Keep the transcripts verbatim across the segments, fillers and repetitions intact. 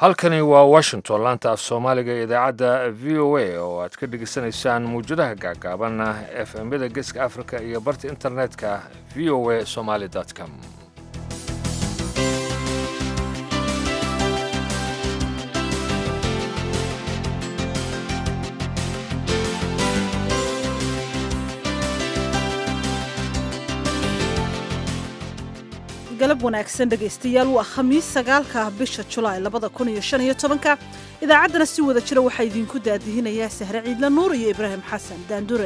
halkani waa washington laanta af soomaaliga ee idaacadda v o a oo aad ka dhegaysanaysaan mawjadaha gaagaaban f m-yada geeska africa iyo barta internetka v o a somaly com galab wanaagsan dhegaystayaal waa khamiis sagaalka bisha julaay labada kun iyo shan iyo tobanka idaacaddana si wada jira waxaa idinku daadihinayaa sahre ciidla nuur iyo ibraahim xasan daandure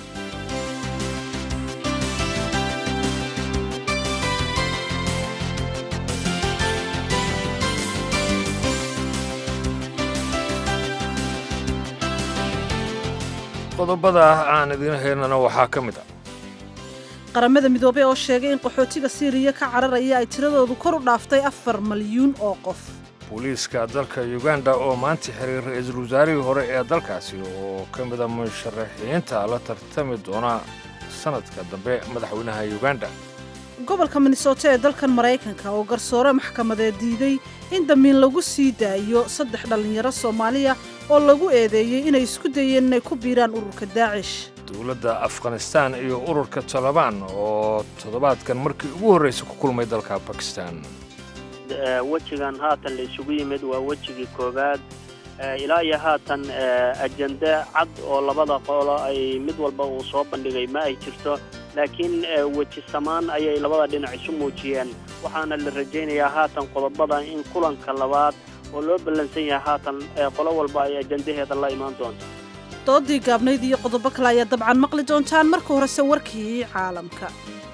qodobada aan idiin haynana waxaa ka mid ah qaramada midoobey oo sheegay in qaxootiga siiriya ka cararaya ay tiradoodu kor u dhaaftay afar malyuun oo qof booliiska dalka uganda oo maanta xiriir ra-iisul wasaarihii hore ee dalkaasi oo ka mida musharaxiinta la tartami doona sanadka dambe madaxweynaha uganda gobolka minnesota ee dalkan maraykanka oo garsoore maxkamadeed diiday in damiin lagu sii daayo saddex dhallinyaro soomaaliya oo lagu eedeeyey inay isku dayeen inay ku biiraan ururka daacish dowladda afghanistan iyo ururka talabaan oo toddobaadkan markii ugu horraysay ku kulmay dalka bakistan wejigan haatan la isugu yimid waa wejigii koowaad ilaa iyo haatan ajende cad oo labada qolo ay mid walba uu soo bandhigay ma ay jirto laakiin weji samaan ayay labada dhinac isu muujiyeen waxaana la rajaynayaa haatan qodobada in kulanka labaad oo loo ballansan yahay haatan qolo walba ay ajendaheeda la imaan doonto doodii gaabnayd iyo qodobo kale ayaa dabcan maqli doontaan marka horese warkii caalamka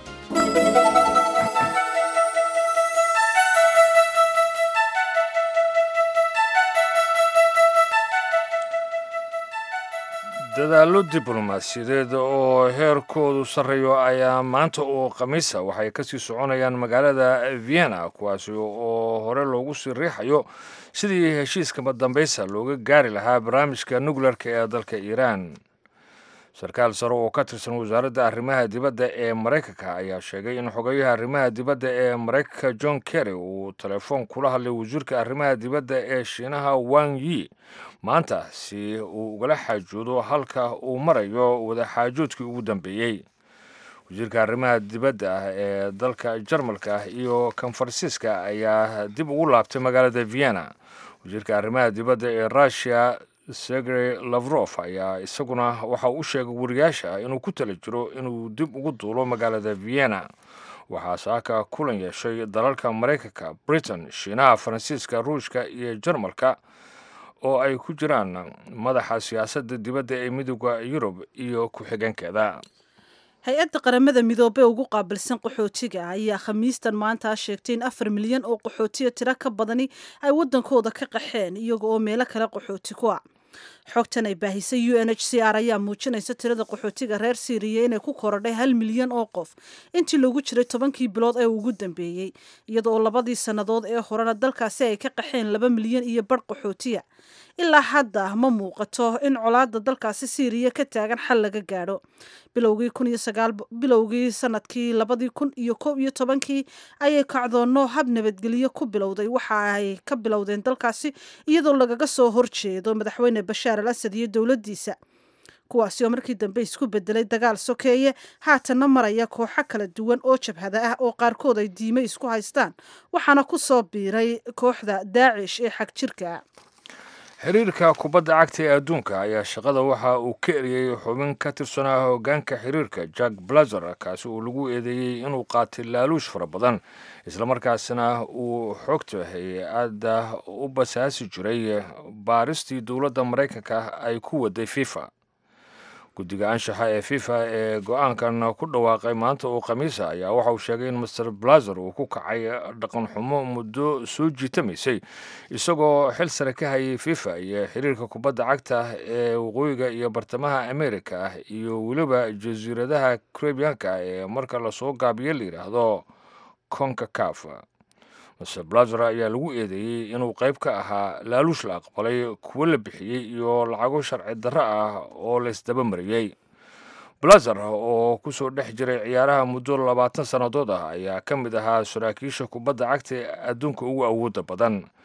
dadaallo diblomaasiyadeed oo heerkoodu sarreeyo ayaa maanta oo khamiisa waxay ka sii soconayaan magaalada vienna kuwaasi oo hore loogu sii riixayo sidii heshiiska dambaysa looga gaari lahaa barnaamijka nukleerka ee dalka iiraan sarkaal sare oo ka tirsan wasaaradda arrimaha dibadda ee maraykanka ayaa sheegay in xogayaha arrimaha dibadda ee maraykanka john kerry uu telefoon kula hadlay wasiirka arrimaha dibadda ee shiinaha wang yi maanta si uu ugala xaajoodo halka uu marayo wadaxaajoodkii ugu dambeeyey wasiirka arrimaha dibadda ah ee dalka jarmalka iyo kan faransiiska ayaa dib ugu laabtay magaalada vienna wasiirka arrimaha dibadda ee russiya sergey lavrof ayaa isaguna waxa uu sheegay wariyaasha inuu ku tala jiro inuu dib ugu duulo magaalada vienna waxaa saaka kulan yeeshay dalalka maraykanka britain shiinaha faransiiska ruushka iyo jarmalka oo ay ku jiraan madaxa siyaasadda dibadda ee midooda yurub iyo ku-xigeenkeeda hay-adda qaramada midoobey ugu qaabilsan qaxootiga ayaa khamiistan maanta sheegtay in afar milyan oo qaxootiya tiro ka badani ay waddankooda ka qaxeen iyaga oo meelo kale qaxooti ku ah xogtan ay baahisay u n h c r ayaa muujinaysa tirada qaxootiga reer siiriya inay ku korodhay hal milyan oo qof intii loogu jiray tobankii bilood ee ugu dambeeyey iyada oo labadii sannadood ee horena dalkaasi ay ka qaxeen laba milyan iyo badh qaxootiya ilaa hadda ma muuqato in colaadda dalkaasi siiriya ka taagan xal laga gaadho bilowgii sanadkii labadii kun iyo kow iyo tobankii ayay kacdoonno hab nabadgelyo ku bilowday waxa ay ka bilowdeen dalkaasi iyadoo lagaga soo horjeedo madaxweyne bashaar al asad iyo dowladdiisa kuwaasi oo markii dambe isku bedelay dagaal sokeeye haatanna maraya kooxo kala duwan oo jabhada ah oo qaarkood ay diime isku haystaan waxaana ku soo biiray kooxda daacish ee xag jirka xiriirka kubadda cagta ee adduunka ayaa shaqada waxa uu ka eriyey xubin ka tirsanaa hoggaanka xiriirka jack blazer kaasi uu lagu eedeeyey inuu qaatay laaluush fara badan islamarkaasina uu xogta hay-adda u basaasi jiray baaristii dowladda maraykanka ay ku waday fifa guddiga anshaxa ee fifa ee go-aankan ku dhawaaqay maanta oo khamiisa ayaa waxa uu sheegay in master blazer uu ku kacay dhaqan xumo muddo soo jiitamaysay isagoo xil sare ka hayay fifa iyo xiriirka kubadda cagta ee waqooyiga iyo bartamaha america iyo weliba jasiiradaha caribianka ee marka lasoo gaabiyo la yidhaahdo concacaf master blazer ayaa lagu eedeeyey inuu qayb ka ahaa laaluush la aqbalay kuwo la bixiyey iyo lacago sharci darro ah oo laysdaba mariyey blazer oo ku soo dhex jiray ciyaaraha muddo labaatan sannadood ah ayaa ka mid ahaa saraakiisha kubadda cagta ee adduunka ugu awoodda badan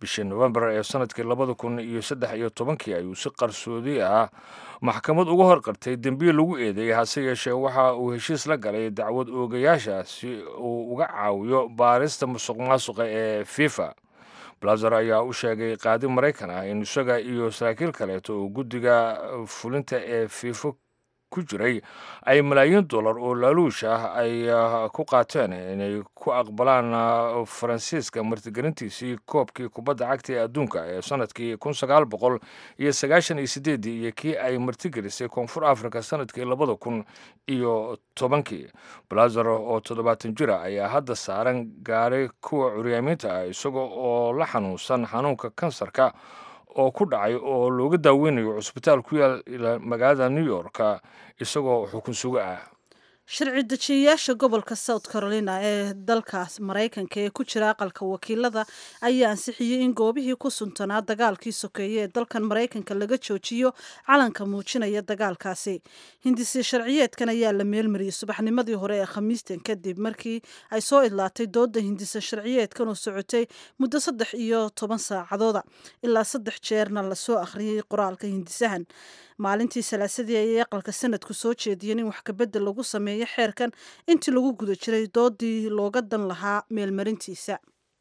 bishii novembar ee sanadkii labada kun iyo saddex iyo tobankii ayuu si qarsoodi ah maxkamad uga horqartay dembiye lagu eedeeyay hase yeeshee waxa uu heshiis la galay dacwad oogayaasha si uu uga caawiyo baarista musuq maasuqa ee fifa. blazer ayaa u sheegay qaadi maraykan ah in isaga iyo saraakiil kaleeto oo guddiga fulinta ee fifa ku jiray ay malaayiin dollar oo laaluush ah ay ku qaateen inay ku aqbalaan faransiiska martigelintiisii koobkii kubadda cagta ee adduunka ee sanadkii kun sagaal boqol iyo sagaashan iyo sideedii iyo kii ay martigelisay koonfur africa sanadkii labada kun iyo tobankii. blazer oo toddobaatan jira ayaa hadda saaran gaaray kuwa curyaamiinta ah isagoo oo la xanuunsan xanuunka kansarka oo ku dhacay oo looga daaweynayo cusbitaal ku yaal magaalada new york isagoo xukun suga ah. sharci dejiyayaasha gobolka south carolina ee dalkaas maraykanka ee ku jira aqalka wakiilada ayaa ansixiyey in goobihii ku suntanaa dagaalkii sokeeye ee dalkan maraykanka laga joojiyo calanka muujinaya dagaalkaasi. hindisi sharciyeedkan ayaa la meelmariyey subaxnimadii hore ee khamiistan kadib markii ay soo idlaatay dooda hindisa sharciyeedkan oo socotay muddo saddex iyo toban saacadooda ilaa saddex jeerna lasoo akhriyey qoraalka hindisahan. maalintii salaasadii ayay aqalka sanadku soo jeediyeen in wax kabedel lagu sameeyo xeerkan intii lagu guda jiray doodii looga dan lahaa meelmarintiisa.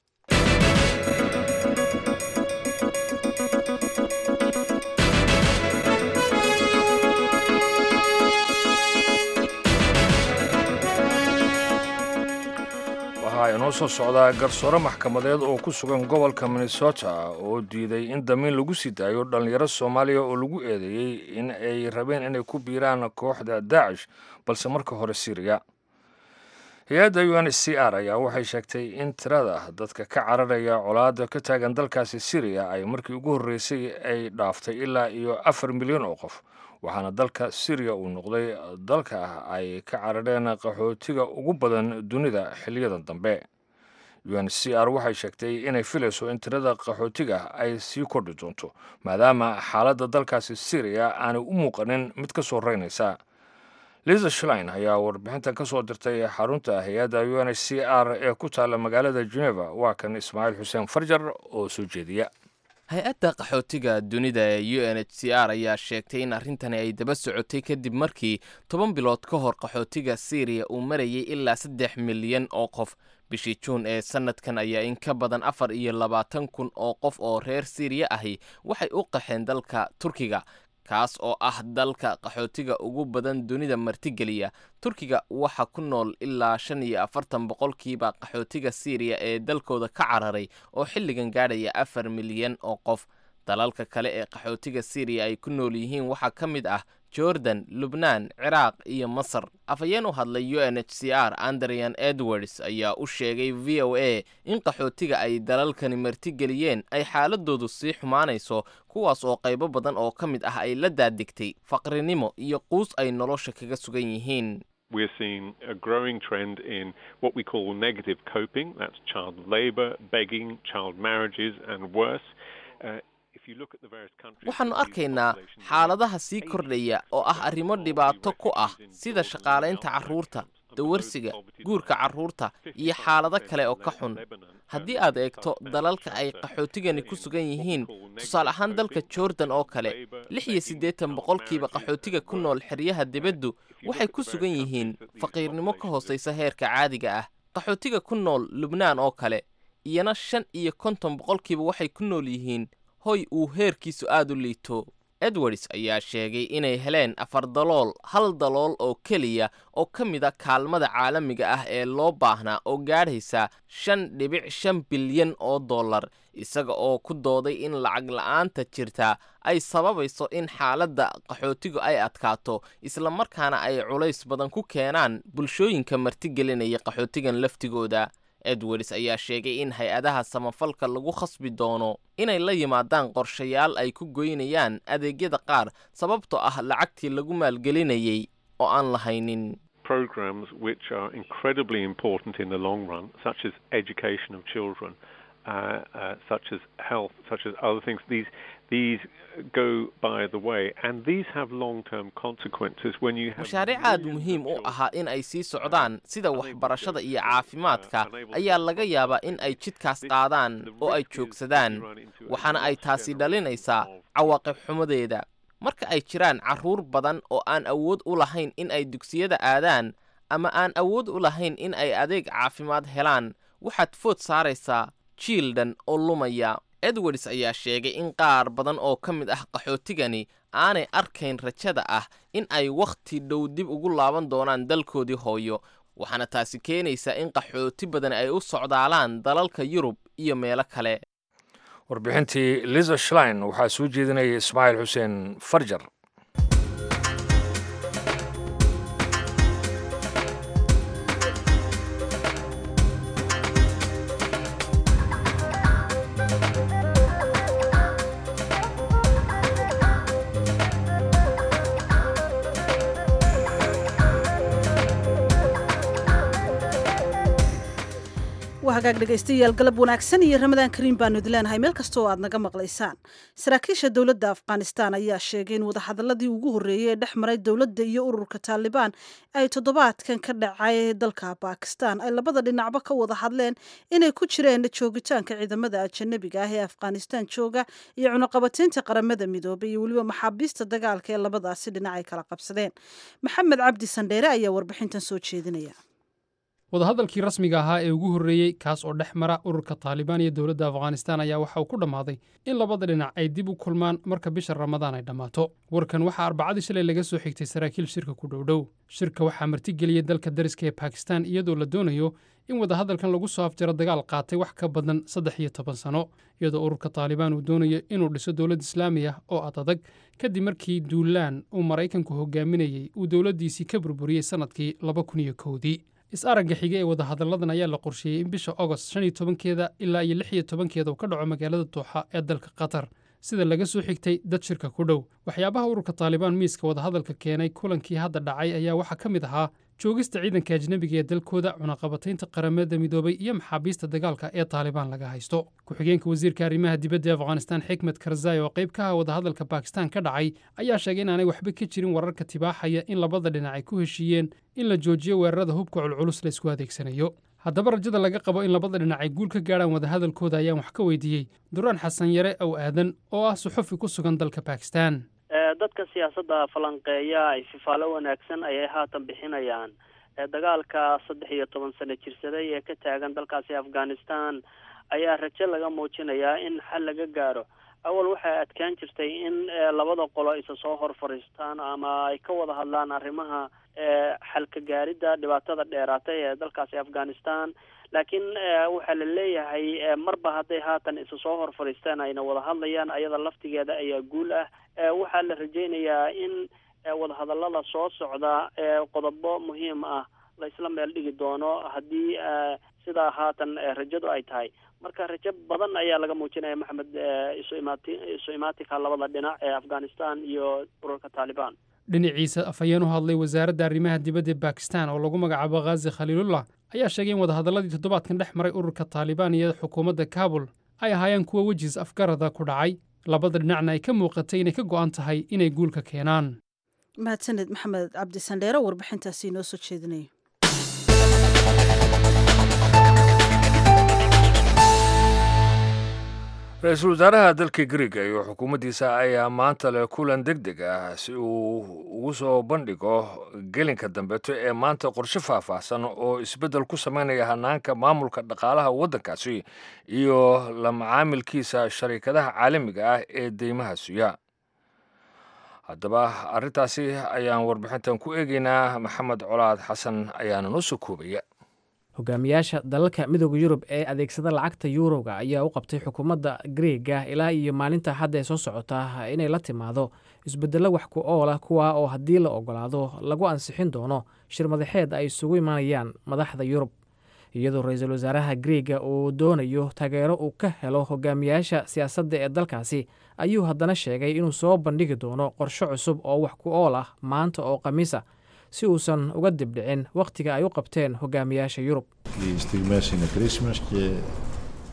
waxaa inoo soo socdaa garsoore maxkamadeed oo ku sugan gobolka minnesota oo diiday in damiin lagu sii daayo dhallinyaro soomaaliya oo lagu eedeeyey in ay rabeen inay ku biiraan kooxda daacish balse marka hore syriya. hay-adda u n h c r ayaa waxay sheegtay in tirada dadka ka cararaya colaada ka taagan dalkaasi syriya ay markii ugu horreysay ay dhaaftay ilaa iyo afar milyan oo qof, waxaana dalka syriya uu noqday dalka ay ka carareen qaxootiga ugu badan dunida xiliyadan dambe. u n h c r waxay sheegtay inay filayso in tirada qaxootiga ay sii kordhi doonto maadaama xaaladda dalkaasi syriya aanay u muuqanin mid ka soo reynaysa. liza shlein ayaa warbixintan ka soo dirtay xarunta hay-adda u n h c r ee ku taalla magaalada geneva. waa kan ismaaciil xuseen farjar oo soo jeediya. hay-adda qaxootiga dunida ee u n h c r ayaa sheegtay in arrintani ay daba socotay kadib markii toban bilood ka hor qaxootiga syriya uu marayay ilaa saddex milyan oo qof. bishii juun ee sanadkan ayaa in ka badan afar iyo labaatan kun oo qof oo reer syriya ahi waxay u qaxeen dalka turkiga, kaas oo ah dalka qaxootiga ugu badan dunida martigeliya. turkiga waxa ku nool ilaa shan iyo afartan boqolkiiba qaxootiga syriya ee dalkooda ka cararay oo xilligan gaadhaya afar milyan oo qof. dalalka kale ee qaxootiga syriya ay ku nool yihiin waxaa ka mid ah jordan, lubnaan, ciraaq iyo masar. afhayeen u hadlay u n h c r andrian edwards ayaa u sheegay v o a in qaxootiga ay dalalkani martigeliyeen ay xaaladoodu sii xumaanayso, kuwaas oo qaybo badan oo ka mid ah ay la daadigtay faqrinimo iyo quus ay nolosha kaga sugan yihiin. We're seeing a growing trend in what we call negative coping. That's child labor, begging, child marriages and worse. Uh, waxaannu arkaynaa xaaladaha sii kordhaya oo ah arrimo dhibaato ku ah sida shaqaalaynta carruurta, dawarsiga, guurka carruurta iyo xaalado kale oo ka xun. haddii aad eegto dalalka ay qaxootigani ku sugan yihiin, tusaale ahaan dalka jordan oo kale, lix iyo siddeetan boqolkiiba qaxootiga ku nool xeryaha dibaddu waxay ku sugan yihiin faqiirnimo ka hoosaysa heerka caadiga ah. qaxootiga ku nool lubnaan oo kale iyana shan iyo konton boqolkiiba waxay ku nool yihiin hoy uu heerkiisu aad u liito. edwards ayaa sheegay inay heleen afar dalool hal dalool oo keliya oo ka mid a kaalmada caalamiga ah ee loo baahnaa oo gaadhaysa shan dhibic shan bilyan oo dollar, isaga oo ku dooday in lacag la'aanta jirta ay sababayso in xaaladda qaxootigu ay adkaato islamarkaana ay culays badan ku keenaan bulshooyinka martigelinaya qaxootigan laftigooda. edwards ayaa sheegay in hay-adaha samafalka lagu khasbi doono inay la yimaadaan qorshayaal ay ku goynayaan adeegyada qaar sababtoo ah lacagtii lagu maalgelinayay oo aan lahaynin. Programs which are incredibly important in the long run, such as education of children, uh, uh, such as health, such as other things. These these go by the way, and these have long-term consequences when you have mashaariic aad muhiim u ahaa in ay sii socdaan sida waxbarashada iyo caafimaadka ayaa laga yaabaa in ay jidkaas qaadaan oo ay joogsadaan waxaana ay taasi dhalinaysaa cawaaqib xumadeeda marka ay jiraan carruur badan oo aan awood u lahayn in ay dugsiyada aadaan ama aan awood u lahayn in ay adeeg caafimaad helaan waxaad food saaraysaa jiildan oo lumaya Edwards ayaa sheegay in qaar badan oo ka mid ah qaxootigani aanay arkayn rajada ah in ay waqti dhow dib ugu laaban doonaan dalkoodii hooyo waxaana taasi keenaysaa in qaxooti badan ay u socdaalaan dalalka Yurub iyo meelo kale warbixintii Lisa Schlein waxaa soo jeedinayay Ismaaciil Xuseen Farjar hagaag dhegaystayaal galab wanaagsan iyo ramadaan kariim baanu idin leenahay meel kastoo aad naga maqlaysaan saraakiisha dowladda afghanistan ayaa sheegay in wadahadaladii ugu horreeyey ee dhex maray dowladda iyo ururka taalibaan ay toddobaadkan ka dhacay dalka bakistan ay labada dhinacba ka wada hadleen inay ku jireen joogitaanka ciidamada ajanabiga ah ee afghanistan jooga iyo cunaqabataynta qaramada midoobay iyo weliba maxaabiista dagaalka ee labadaasi dhinac ay kala qabsadeen maxamed cabdi sandheere ayaa warbixintan soo jeedinaya wadahadalkii rasmiga ahaa ee ugu horreeyey kaas oo dhex mara ururka taalibaan iyo dowladda afghanistan ayaa waxa uu ku dhammaaday in labada dhinac ay dib u kulmaan marka bisha ramadaan ay dhammaato warkan waxaa arbacadii shalay laga soo xigtay saraakiil shirka ku dhowdhow shirka waxaa martigeliyey dalka dariska ee bakistan iyadoo la doonayo in wadahadalkan lagu soo afjaro dagaal qaatay wax ka badan saddex iyo toban sano iyadoo ururka taalibaan uu doonayo inuu dhiso dowlad islaami ah oo ad adag kadib markii duulaan uu maraykanku hogaaminayey uu dowladdiisii ka burburiyey sannadkii laba kun iyo kowdii is-aragga xige ee wadahadalladan ayaa la qorsheeyey in bisha ogost shan iyo tobankeeda ilaa iyo lix iyo tobankeeda uu ka dhaco magaalada dooxa ee dalka qatar sida laga soo xigtay dad shirka ku dhow waxyaabaha ururka taalibaan miiska wadahadalka keenay kulankii hadda dhacay ayaa waxaa ka mid ahaa joogista ciidanka ajnabiga ee dalkooda cunaqabataynta qaramada midoobay iyo maxaabiista dagaalka ee taalibaan laga haysto ku-xigeenka wasiirka arrimaha dibadda ee afghanistan xikmed karzai oo qayb ka ah wadahadalka bakistan ka dhacay ayaa sheegay inaanay waxba ka jirin wararka tibaaxaya in labada dhinac ay ku heshiiyeen in la joojiyo weerarada hubka culculus la isku adeegsanayo haddaba rajada laga qabo in labada dhinac ay guul ka gaadhaan wadahadalkooda ayaan wax ka weydiiyey duraan xasan yare ow aadan oo ah suxufi ku sugan dalka bakistan dadka siyaasadda falanqeeya ay fifaalo wanaagsan ayay haatan bixinayaan dagaalka saddex iyo toban sano jirsaday ee ka taagan dalkaasi afghanistan ayaa rajo laga muujinayaa in xal laga gaaro awal waxay adkaan jirtay in labada qolo isa soo hor fadhiistaan ama ay ka wada hadlaan arrimaha xalka gaaridda dhibaatada dheeraatay ee dalkaasi afghanistan laakiin waxaa la leeyahay marba hadday haatan isa soo hor fadhiistaan ayna wada hadlayaan ayada laftigeeda ayaa guul ah waxaa la rajaynayaa in wadahadallada soo socda qodobo muhiim ah la isla meel dhigi doono haddii sidaa haatan rajadu ay tahay marka rajo badan ayaa laga muujinaya maxamed isu imaati isu imaatika labada dhinac ee afghanistan iyo ururka taalibaan dhinaciisa afhayeen u hadlay wasaaradda arrimaha dibadda ee bakistan oo lagu magacaabo khazi khaliilullah ayaa sheegay in wadahadalladii toddobaadkan dhex maray ururka taalibaan iyo xukuumadda kaabul ay ahaayeen kuwa wejiis afgarada ku dhacay labada dhinacna ay ka muuqatay inay ka go'an tahay inay guulka keenaan mahadsaned maxamed cabdi sandheere warbixintaasi inoo soo jeedinaya ra-iisul wasaaraha dalka Greega iyo xukuumaddiisa ayaa maanta leh kulan degdeg ah si uu ugu soo bandhigo gelinka dambeeto ee maanta qorshe faahfaahsan oo isbeddel ku samaynaya hanaanka maamulka dhaqaalaha waddankaasi iyo la macaamilkiisa sharikadaha caalamiga ah ee deymaha suya haddaba arrintaasi ayaan warbixintan ku eegaynaa maxamed colaad xasan ayaana noo soo koobaya hogaamiyaasha dalalka midooda yurub ee adeegsada lacagta yuuroga ayaa u qabtay xukuumadda greega ilaa iyo maalinta hadda ee soo socota inay la timaado isbeddello wax ku oola kuwa oo haddii la ogolaado lagu ansixin doono shir madaxeed ay isugu imaanayaan madaxda yurub iyadoo ra-iisul wasaaraha greega uu doonayo taageero uu ka helo hogaamiyaasha siyaasadda ee dalkaasi ayuu haddana sheegay inuu soo bandhigi doono qorshe cusub oo wax ku ool ah maanta oo khamiisa si uusan uga dibdhicin wakhtiga ay u qabteen hogaamiyaasha yurub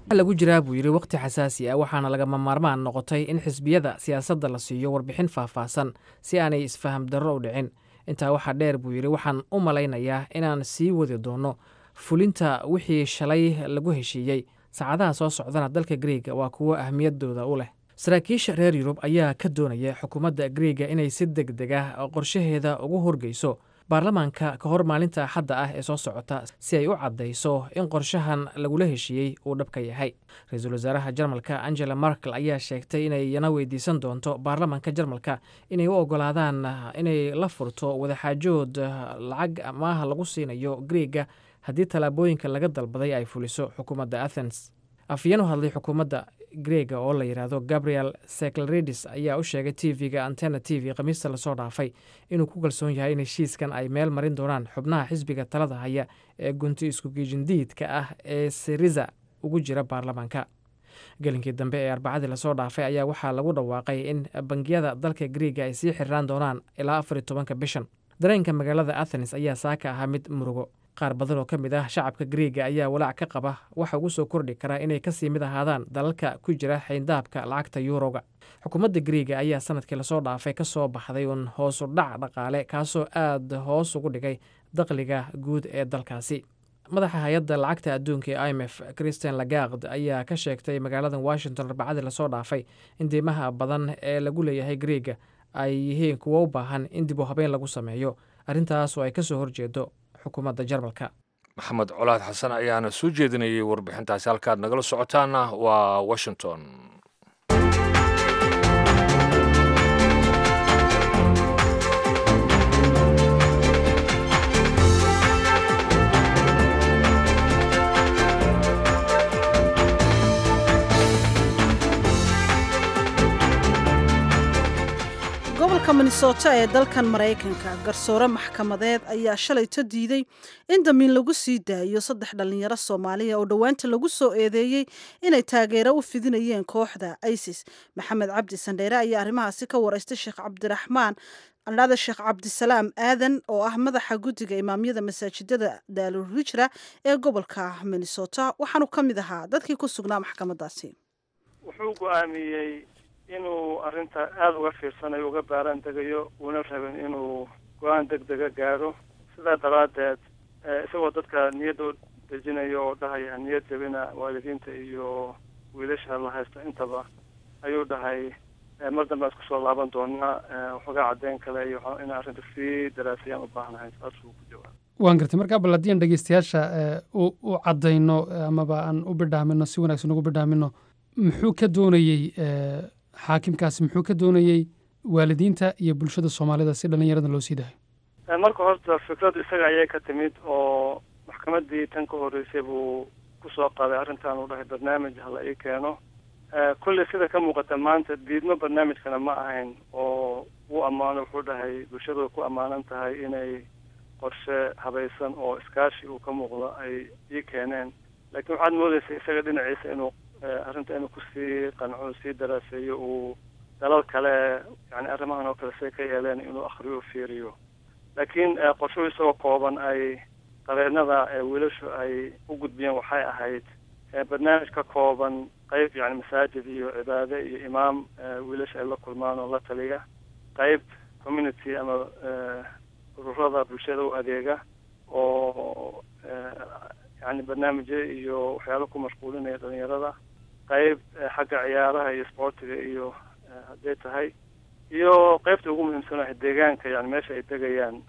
lagu jiraa buu yidhi wakhti xasaasi ah waxaana lagama maarmaan noqotay in xisbiyada siyaasadda la siiyo warbixin faahfaahsan si aanay isfaham darro u dhicin. intaa waxaa dheer buu yidhi waxaan u malaynayaa inaan sii wadi doono fulinta wixii shalay lagu heshiiyey saacadaha soo socdana dalka Greega waa kuwo ahmiyadooda u leh. saraakiisha reer Yurub ayaa ka doonaya xukuumadda Greega inay si degdeg ah qorshaheeda ugu horgeyso baarlamaanka ka hor maalinta Axadda ah ee soo socota si ay u caddayso in qorshahan lagula heshiiyey uu dhabka yahay. ra-iisul wasaaraha Jarmalka Angela Merkel ayaa sheegtay inay yana weydiisan doonto baarlamaanka Jarmalka inay u ogolaadaan inay la furto wadaxaajood lacag amaah lagu siinayo Greega haddii tallaabooyinka laga dalbaday ay fuliso xukuumadda Athens. afyeen u hadlay xukuumadda Greega oo la yiraahdo Gabriel Sekleridis ayaa u sheegay T V-ga Antenna T V khamiista lasoo dhaafay inuu ku kalsoon yahay in heshiiskan ay meel marin doonaan xubnaha xisbiga talada haya ee gunti isku geejindiidka ah ee Syriza ugu jira baarlamaanka. gelinkii dambe ee arbacadii lasoo dhaafay ayaa waxaa lagu dhawaaqay in bangiyada dalka Greega ay sii xirraan doonaan ilaa afar iyo tobanka bishan. dareenka magaalada Athens ayaa saaka ahaa mid murugo. qaar badan oo ka mid ah shacabka Greega ayaa walaac ka qaba waxa ugu soo kordhi kara inay kasii mid ahaadaan dalalka ku jira xayndaabka lacagta yuuroga. xukuumadda Greega ayaa sanadkii lasoo dhaafay ka soo baxday un hoos u dhac dhaqaale kaasoo aad hoos ugu dhigay dakhliga guud ee dalkaasi. madaxa hay-adda lacagta adduunka ee I M F Christine Lagarde ayaa ka sheegtay magaalada Washington arbacadii lasoo dhaafay in deymaha badan ee lagu leeyahay Greega ay yihiin kuwo u baahan in dib u habeyn lagu sameeyo, arrintaas oo ay ka soo horjeedo xukuumadda Jarmalka. maxamed colaad xasan ayaana soo jeedinayay warbixintaasi. halkaad nagala socotaana waa Washington. gobolka Minnesota ee dalkan Mareykanka garsoore maxkamadeed ayaa shalayto diiday in damiin lagu sii daayo saddex dhalinyaro Soomaaliya oo dhawaanta lagu soo eedeeyay inay taageero u fidinayeen kooxda ISIS. maxamed cabdi sandheere ayaa arrimahaasi ka wareystay Sheekh Cabdiraxmaan Andhada Sheekh Cabdisalaam Aadan oo ah madaxa guddiga imaamyada masaajidada Daalul Hijra ee gobolka Minnesota waxaanu ka mid ahaa dadkii ku sugnaa maxkamadaasi. wuxuu go'aamiyey inuu arrinta aada uga fiirsanayo uga baaraan degayo uuna rabin inuu go-aan deg dega gaaro. sidaa daraaddeed isagoo dadka niyadda u dejinayo oo dhahaya niyad jabina waalidiinta iyo wiilasha la haysta intaba ayuu dhahay mar dambe aan isku soo laaban doonaa waxoogaa caddeyn kale iyo in arrinta sii daraasayaan u baahnahay. saasuu ku jawaab waan gartay. markaa bal haddii aan dhegeystayaasha u caddayno amaba aan u bidhaamino si wanaagsan ugu bidhaamino muxuu ka doonayey xaakimkaasi muxuu ka doonayey waalidiinta iyo bulshada Soomaalida si dhalinyarada loo sii daayo? marka horta fikradu isaga ayay ka timid oo maxkamaddii tan ka horreysay buu ku soo qaaday arrintan uu dhahay barnaamij hala ii keeno. kulley sida ka muuqata maanta diidmo barnaamijkana ma ahayn oo wuu ammaano wuxuu dhahay bulshadu ku ammaanan tahay inay qorshe habaysan oo iskaashi uu ka muuqdo ay ii keeneen. laakiin waxaad moodaysa isaga dhinaciisa inuu arrinta inuu kusii qanco sii daraaseeyo uu dalal kale yani arrimahan oo kale say ka yeeleen inuu akhriyo u fiiriyo. laakiin qorshuhu isagoo kooban ay qareennada wiilashu ay u gudbiyeen waxay ahayd barnaamij ka kooban qayb yani masaajid iyo cibaade iyo imaam wiilasha ay la kulmaan oo la taliya, qayb community ama ururada bulshada u adeega oo yani barnaamijyo iyo waxyaalo ku mashquulinaya dhalinyarada, qayb xagga ciyaaraha iyo sportiga iyo hadday tahay, iyo qaybta ugu muhiimsanahay deegaanka yani meesha ay degayaan.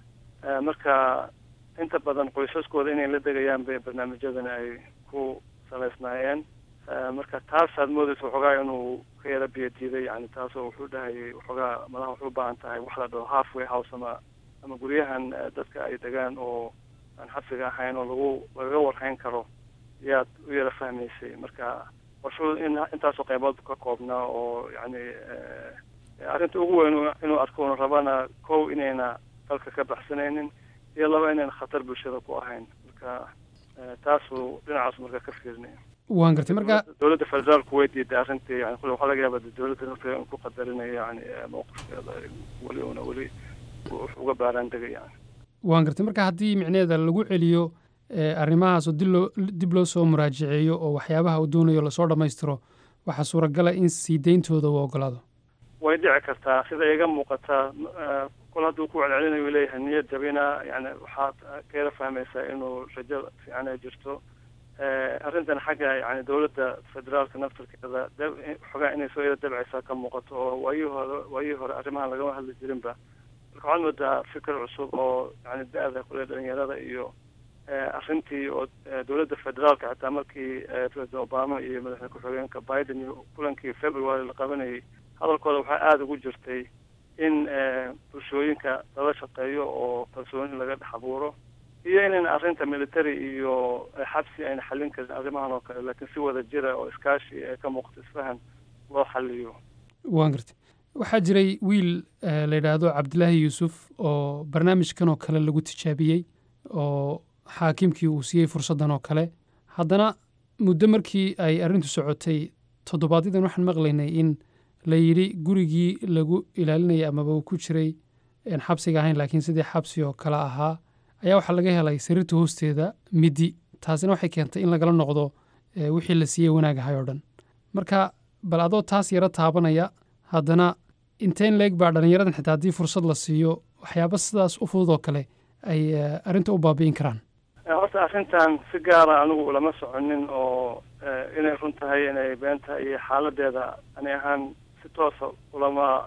marka inta badan qoysaskooda inay la degayaan bay barnaamijyadana ay ku salaysnaayeen. marka taasaad moodaysa waxoogaa inuu ka yara biyadiiday yani taasoo wuxuu dhahayay waxoogaa malaha waxu u baahan tahay wax la dhaho halfway house ama ama guryahan dadka ay degaan oo aan xabsiga ahayn oo lagu lagaga warhayn karo yaad u yara fahmaysay. marka qorshuhu in intaasoo qaybood ka koobnaa oo yani arrinta ugu weyn inuu arko una rabana kow inayna dalka ka baxsanaynin iyo laba inayna khatar bulshada ku ahayn. marka taasuu dhinacaas marka ka fiirinaya. waan gartay. marka dowladda federaalku way diiday arrintii yani kule waxaa laga yaaba dowladda nafteeda in ku qadarinayo yani mowqifkeeda weli una weli uga baaraan degay yani. waan gartay. marka haddii micneheeda lagu celiyo arrimahaasoo dib loo soo muraajaceeyo oo waxyaabaha uu doonayo lasoo dhammaystiro waxaa suuragala in sii deyntooda uu ogolaado. way dhici kartaa sida iga muuqata kol hadduu ku celcelinayo leeyahay niyad jabina yani waxaad kala fahmaysaa inuu rajo fiican ay jirto arrintan xagga yani dowladda federaalka naftarkeeda xogaa inay soo yara dabcaysaa ka muuqato oo waayii hore waayii hore arrimahan lagama hadli jirinba marka waxaad moodaa fikir cusub oo yani da-da kule dhalinyarada iyo arrintii oo dowladda federaalka xitaa markii president obama iyo madaxweyne ku-xigeenka biden iyo kulankii february la qabanayay hadalkooda waxaa aada ugu jirtay in bulshooyinka lala shaqeeyo oo kalsooni laga dhex abuuro iyo inayn arrinta military iyo xabsi ayna xallin karin arrimahan oo kale laakiin si wada jira oo iskaashi ee ka muuqato isfahan loo xaliyo. waan gartay waxaa jiray wiil la yidhaahdo cabdilaahi yuusuf oo barnaamijkan oo kale lagu tijaabiyey oo xaakimkii uu siiyey fursaddan oo kale haddana muddo markii ay arrintu socotay toddobaadyaddan waxaan maqlaynay in la yidhi gurigii lagu ilaalinaya amaba uu ku jiray xabsiga ahayn laakiin sidii xabsi oo kale ahaa ayaa waxaa laga helay sariirta hoosteeda midi taasina waxay keentay in lagala noqdo wixii la siiyey wanaag ahay oo dhan marka bal adoo taas yaro taabanaya haddana inteen leeg baa dhallinyaradan xitaa haddii fursad la siiyo waxyaaba sidaas u fudud oo kale ay arrinta u baabi'in karaan. horta arrintan si gaara anigu ulama soconin oo inay run tahay inay been tahay iyo xaaladeeda ani ahaan si toosa ulama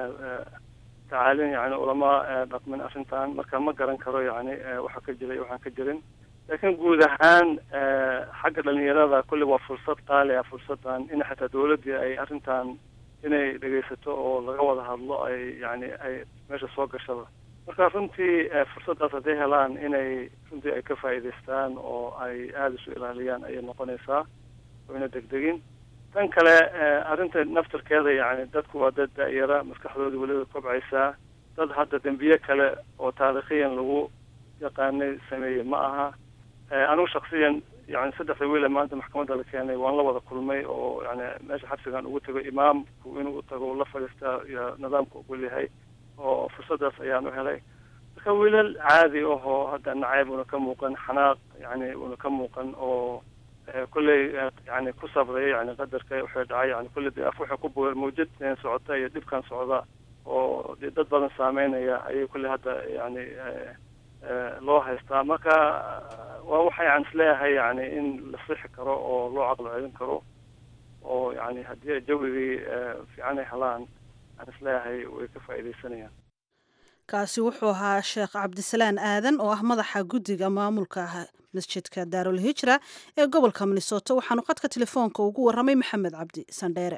tacaalin yani ulama dhaqmin arrintan marka ma garan karo yani waxa ka jira iyo waxaan ka jirin laakiin guud ahaan xagga dhalinyarada kulli waa fursad qaali ah fursadan in xataa dowladdii ay arrintan inay dhegaysato oo laga wada hadlo ay yani ay meesha soo gashada marka runtii fursaddaas hadday helaan inay runtii ay ka faa'iidaystaan oo ay aada isu ilaaliyaan ayay noqonaysaa oo ina degdegin tan kale arrinta naftarkeeda yani dadku waa dad da-yara maskaxdooda weliba kobcaysaa dad hadda dembiye kale oo taariikhiyan lagu yaqaanay sameeyey ma aha anigu shaksiyan yani saddexda wiile maanta maxkamadda la keenay waan la wada kulmay oo yani meesha xabsigan ugu tago imaamku inuu u tago la fadhiistaa iyo nidaamka ogol yahay oo fursaddaas ayaan u helay marka wiilal caadi ahoo hadda nacayb una ka muuqan xanaaq yani una ka muuqan oo kulley yani ku sabraya yani qadarka waxay dhacay yani kulley de af waxay ku buur mawjadeen socota iyo dhibkan socda oo dee dad badan saameynaya ayay kulley hadda yani loo haystaa marka waa waxa aan isleeyahay yani in la sixi karo oo loo caqli celin karo oo yani haddii jawigii fiican ay helaan aan isleeyahay way ka faa'iidaysanayaan. kaasi wuxuu ahaa sheekh cabdisalaan aadan oo ah madaxa guddiga maamulka masjidka daarul hijra ee gobolka minnesota waxaanu khadka telefoonka ugu warramay maxamed cabdi sandheere.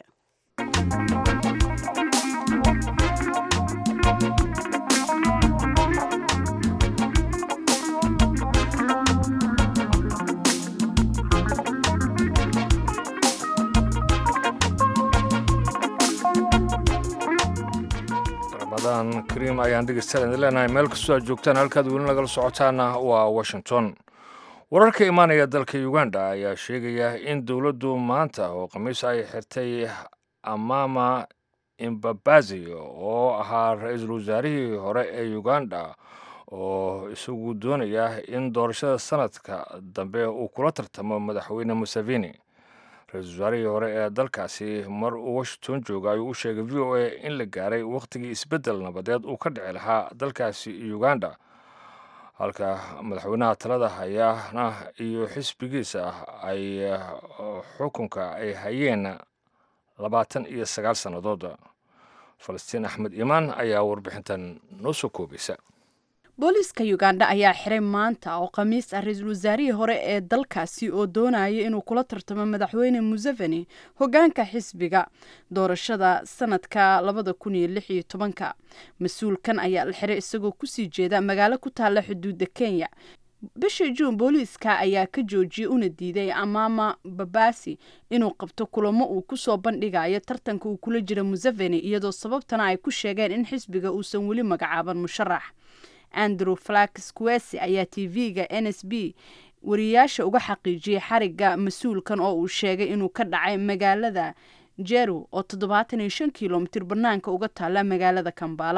booliiska uganda ayaa xiray maanta oo khamiis ah ra-iisul wasaarihii hore ee dalkaasi oo doonaya inuu kula tartamo madaxweyne museveni hogaanka xisbiga doorashada sanadka labada kun iyo lix iyo tobanka. mas-uulkan ayaa la xiray isagoo kusii jeeda magaalo ku taalla xuduudda kenya. bishii juun booliiska ayaa ka joojiyey una diiday amama babasi inuu qabto kulamo uu kusoo bandhigayo tartanka uu kula jira museveni iyadoo sababtana ay ku sheegeen in xisbiga uusan weli magacaaban musharax. andrew flax kwesi ayaa t v-ga n s b wariyaasha uga xaqiijiyey xariga mas-uulkan oo uu sheegay inuu ka dhacay magaalada jeru oo toddobaatan iyo shan kilomitir banaanka uga taala magaalada kambala.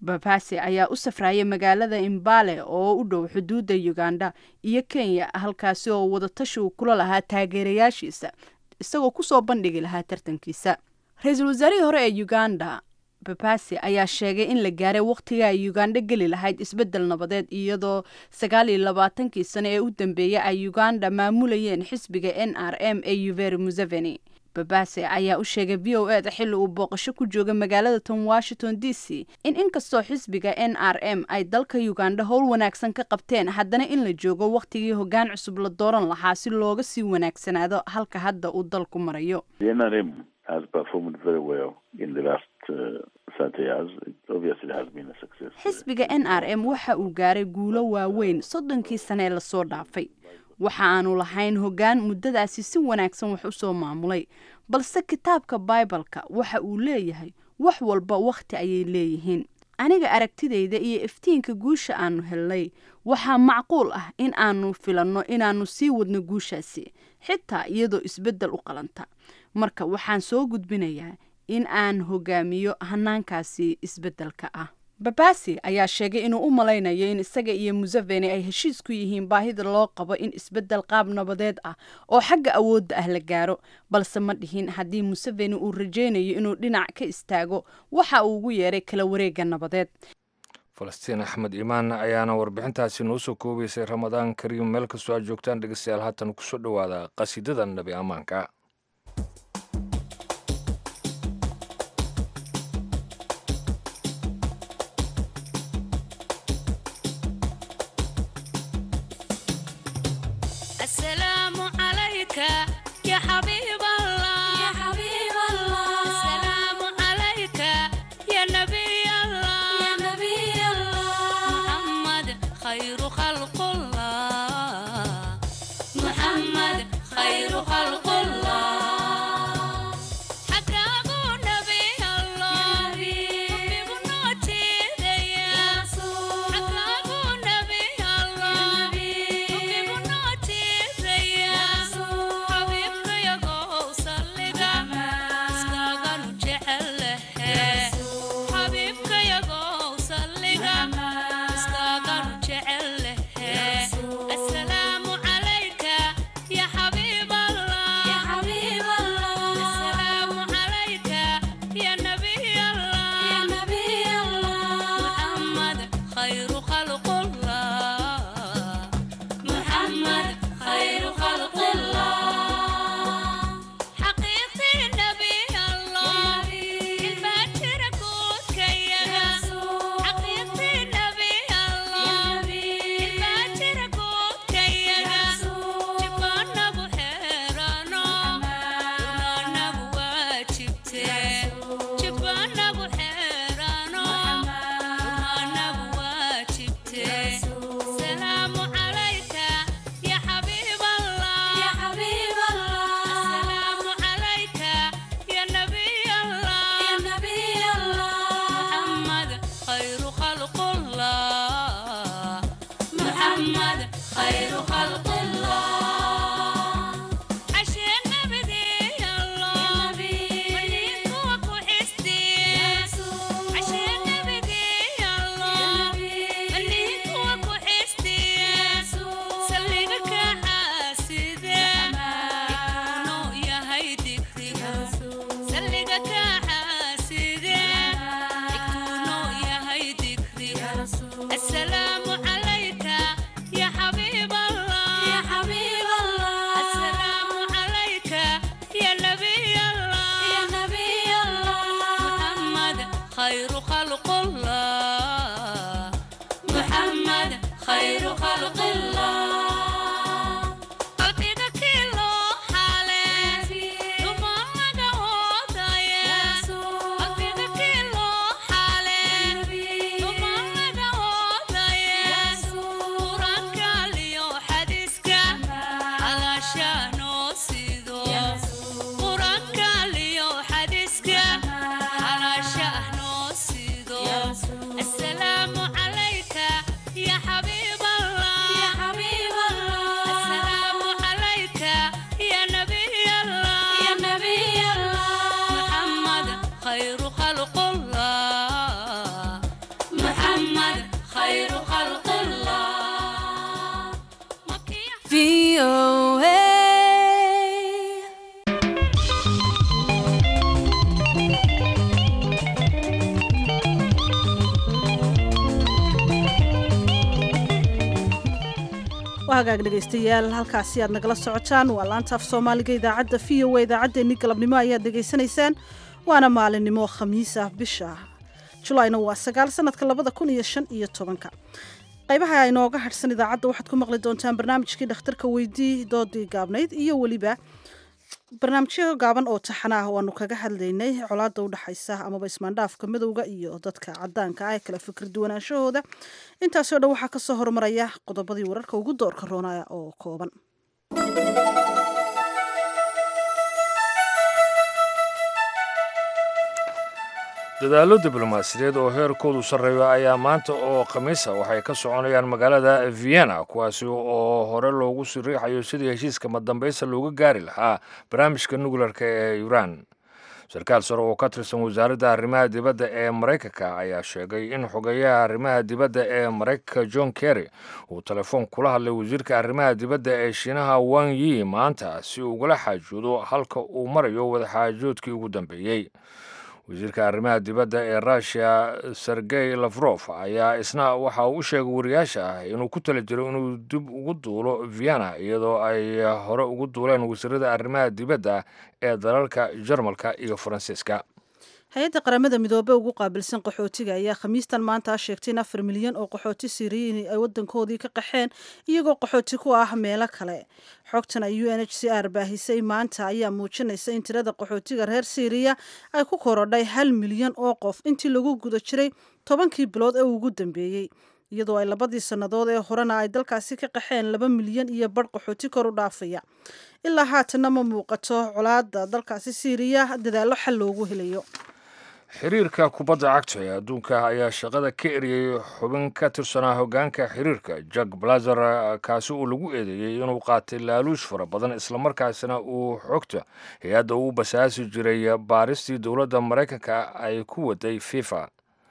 babasi ayaa u safraya magaalada Imbale oo u dhow xuduudda Uganda iyo Kenya halkaasi oo wadatashi uu kula lahaa taageerayaashiisa isagoo ku soo bandhigi lahaa tartankiisa. Ra'iisul wasaarihii hore ee Uganda babasi ayaa sheegay in la gaaray waqtiga ay Uganda geli lahayd isbedel nabadeed iyadoo sagaal iyo labaatankii sano ee u dambeeyay ay Uganda maamulayeen xisbiga N R M ee Yoweri Museveni. babasi ayaa u sheegay V O A da xilli uu booqasho ku jooga magaalada tan Washington D C in inkastoo xisbiga N R M ay dalka Uganda howl wanaagsan ka qabteen haddana in la joogo waqtigii hoggaan cusub la dooran lahaa si looga sii wanaagsanaado halka hadda uu dalku marayo. N R M has performed very well in the last uh, thirty years. It obviously has been a success. xisbiga N R M waxa uu gaaray guulo waaweyn soddonkii sane la soo dhaafay. waxa aanu lahayn hoggaan muddadaasi si wanaagsan wax u soo maamulay balse kitaabka Bible-ka waxa uu leeyahay wax walba waqti ayay leeyihiin. aniga aragtidayda iyo iftiinka guusha aanu helnay waxa macquul ah in aanu filanno inaanu sii wadno guushaasi xitaa iyadoo isbedel u qalanta. marka waxaan soo gudbinayaa in aan hogaamiyo hanaankaasi isbedelka ah. babasi ayaa sheegay inuu u malaynayo in isaga iyo Museveni ay heshiis ku yihiin baahida loo qabo in isbedel qaab nabadeed ah oo xagga awoodda ah la gaaro balse ma dhihin haddii Museveni uu rajaynayo inuu dhinac ka istaago waxa uu ugu yeeray kala wareegga nabadeed. falastiin axmed iimaan ayaana warbixintaasi noo soo koobaysay. ramadaan kariim meel kastoo aad joogtaan dhegeystayaal haatan ku soo dhowaada qasiidada nabi ammaanka. Oh away. hagaag dhegaystayaal halkaasi aad nagala socotaan waa laanta af soomaaliga idaacadda v o a idaacaddeenii galabnimo ayaad dhegaysanaysaan waana maalinimo khamiis ah bisha julayna waa sagaal sanadka labada kun iyo shan iyo tobanka qaybaha inooga hadhsan idaacadda waxaad ku maqli doontaan barnaamijkii dhakhtarka weydii doodii gaabnayd iyo weliba barnaamijyo gaaban oo taxana ah waanu kaga hadlaynay colaada u dhaxaysa amaba ismaandhaafka midowga iyo dadka cadaanka ah ee kala fikir duwanaanshahooda intaasoo dhan waxaa kasoo horumaraya qodobadii wararka ugu doorka roonaya oo kooban. dadaallo diblomaasiyadeed oo heerkoodu sarreeyo ayaa maanta oo khamiisa waxay ka soconayaan magaalada vienna kuwaasi oo hore loogu sii riixayo sidii heshiiska madambaysa looga gaari lahaa barnaamijka nuclearka ee iiraan. sarkaal sare oo ka tirsan wasaaradda arrimaha dibadda ee maraykanka ayaa sheegay in xogeeyaha arrimaha dibadda ee maraykanka john kerry uu telefoon kula hadlay wasiirka arrimaha dibadda ee shiinaha wang yi maanta si ugala xaajoodo halka uu marayo wadaxaajoodkii ugu dambeeyey. wasiirka arrimaha dibadda ee russiya sergey lafrof ayaa isna waxa uu u sheegay wariyaasha ah inuu ku tala jiro inuu dib ugu duulo vienna iyadoo ay hore ugu duuleen wasiirada arrimaha dibadda ee dalalka jarmalka iyo faransiiska. hay-adda qaramada midoobey ugu qaabilsan qaxootiga ayaa khamiistan maanta sheegtay in afar milyan oo qaxooti siiriyiin ay wadankoodii ka qaxeen iyagoo qaxooti ku ah meelo kale. xogtan ay u n h c r baahisay maanta ayaa muujinaysa in tirada qaxootiga reer siiriya ay ku korodhay hal milyan oo qof intii lagu guda jiray tobankii bilood ee ugu dambeeyey iyadoo ay labadii sannadood ee horena ay dalkaasi ka qaxeen laba milyan iyo badh qaxooti kor u dhaafaya. ilaa haatanna ma muuqato colaada dalkaasi siiriya dadaallo xal loogu helayo. xiriirka kubadda cagta ee adduunka ayaa shaqada ka eriyey xubin ka tirsanaa hoggaanka xiriirka jack blazer kaasi uu lagu eedeeyey inuu qaatay laaluush fara badan islamarkaasina uu xogta hay-adda uu basaasi jiray baaristii dowladda maraykanka ay ku waday fifa.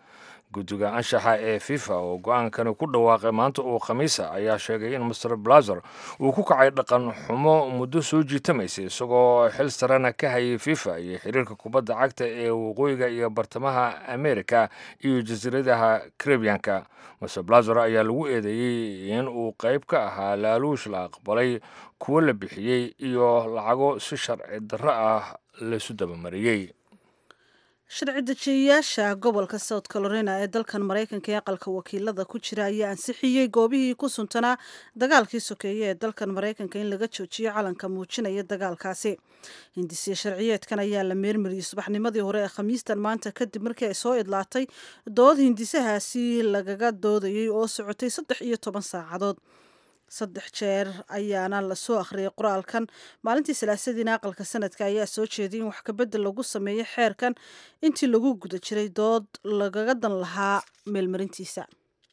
guddiga anshaxa ee fifa oo go-aankani ku dhawaaqay maanta oo khamiisa ayaa sheegay in master blazer uu ku kacay dhaqan xumo muddo soo jiitamaysay isagoo xil sarena ka hayay fifa iyo xiriirka kubadda cagta ee waqooyiga iyo bartamaha amerika iyo jasiiradaha caribianka. master blazer ayaa lagu eedeeyey in uu qayb ka ahaa laaluush la aqbalay kuwo la bixiyey iyo lacago si sharci darro ah laysu dabamariyey. sharci dejiyayaasha gobolka south carolina ee dalkan maraykanka ee aqalka wakiilada ku jira ayaa ansixiyey goobihii ku suntanaa dagaalkii sokeeye ee dalkan maraykanka in laga joojiyo calanka muujinaya dagaalkaasi. hindisiya sharciyeedkan ayaa la meermariyey subaxnimadii hore ee khamiistan maanta kadib markii ay soo idlaatay dood hindisahaasi lagaga doodayey oo socotay saddex iyo toban saacadood. saddex jeer ayaana lasoo akhriyay qoraalkan. maalintii salaasadiina aqalka sanadka ayaa soo jeeday in wax kabedel lagu sameeyo xeerkan intii lagu guda jiray dood lagaga dan lahaa meelmarintiisa.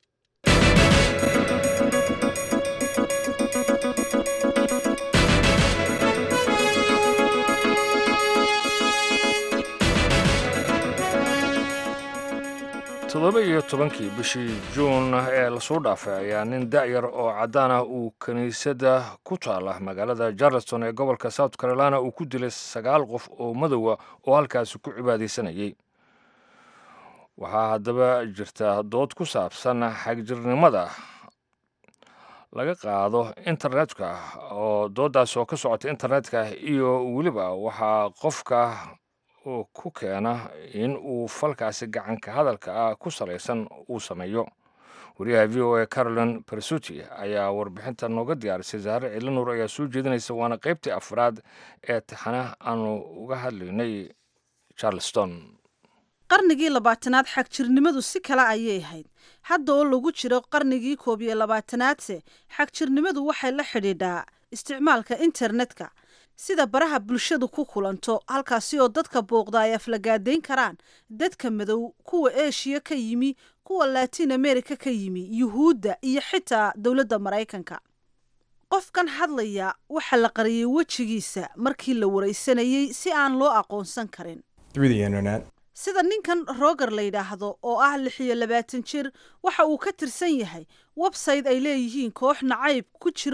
toddoba iyo tobankii bishii juun ee lasoo dhaafay ayaa nin da-yar oo caddaan ah uu kiniisadda ku taala magaalada charleston ee gobolka south carolina uu ku dilay sagaal qof oo madowa oo halkaasi ku cibaadaysanayay. waxaa haddaba jirta dood ku saabsan xagjirnimada laga qaado internetka oo doodaas oo ka socota internetka iyo weliba waxaa qofka ku keena in uu falkaasi gacanka hadalka ah ku salaysan uu sameeyo. wariyaha v o a carolin persuti ayaa warbixinta nooga diyaarisay zahre ciilanuur ayaa soo jeedinaysa waana qaybtii afraad ee taxana aanu uga hadlaynay charleston. qarnigii labaatanaad xagjirnimadu si kale ayay ahayd. hadda oo lagu jiro qarnigii koob iyo labaatanaadse xagjirnimadu waxay la xidhiidhaa isticmaalka internetka sida baraha bulshadu ku kulanto halkaasi oo dadka booqda ay aflagaadayn karaan dadka madow, kuwa eeshiya ka yimi, kuwa latin america ka yimi, yuhuudda iyo xitaa dowladda maraykanka. qofkan hadlaya waxaa la qariyey wejigiisa markii la waraysanayey si aan loo aqoonsan karin. sida ninkan roger la yidhaahdo oo ah lix iyo labaatan jir waxa uu ka tirsan yahay website ay leeyihiin koox nacayb ku jiro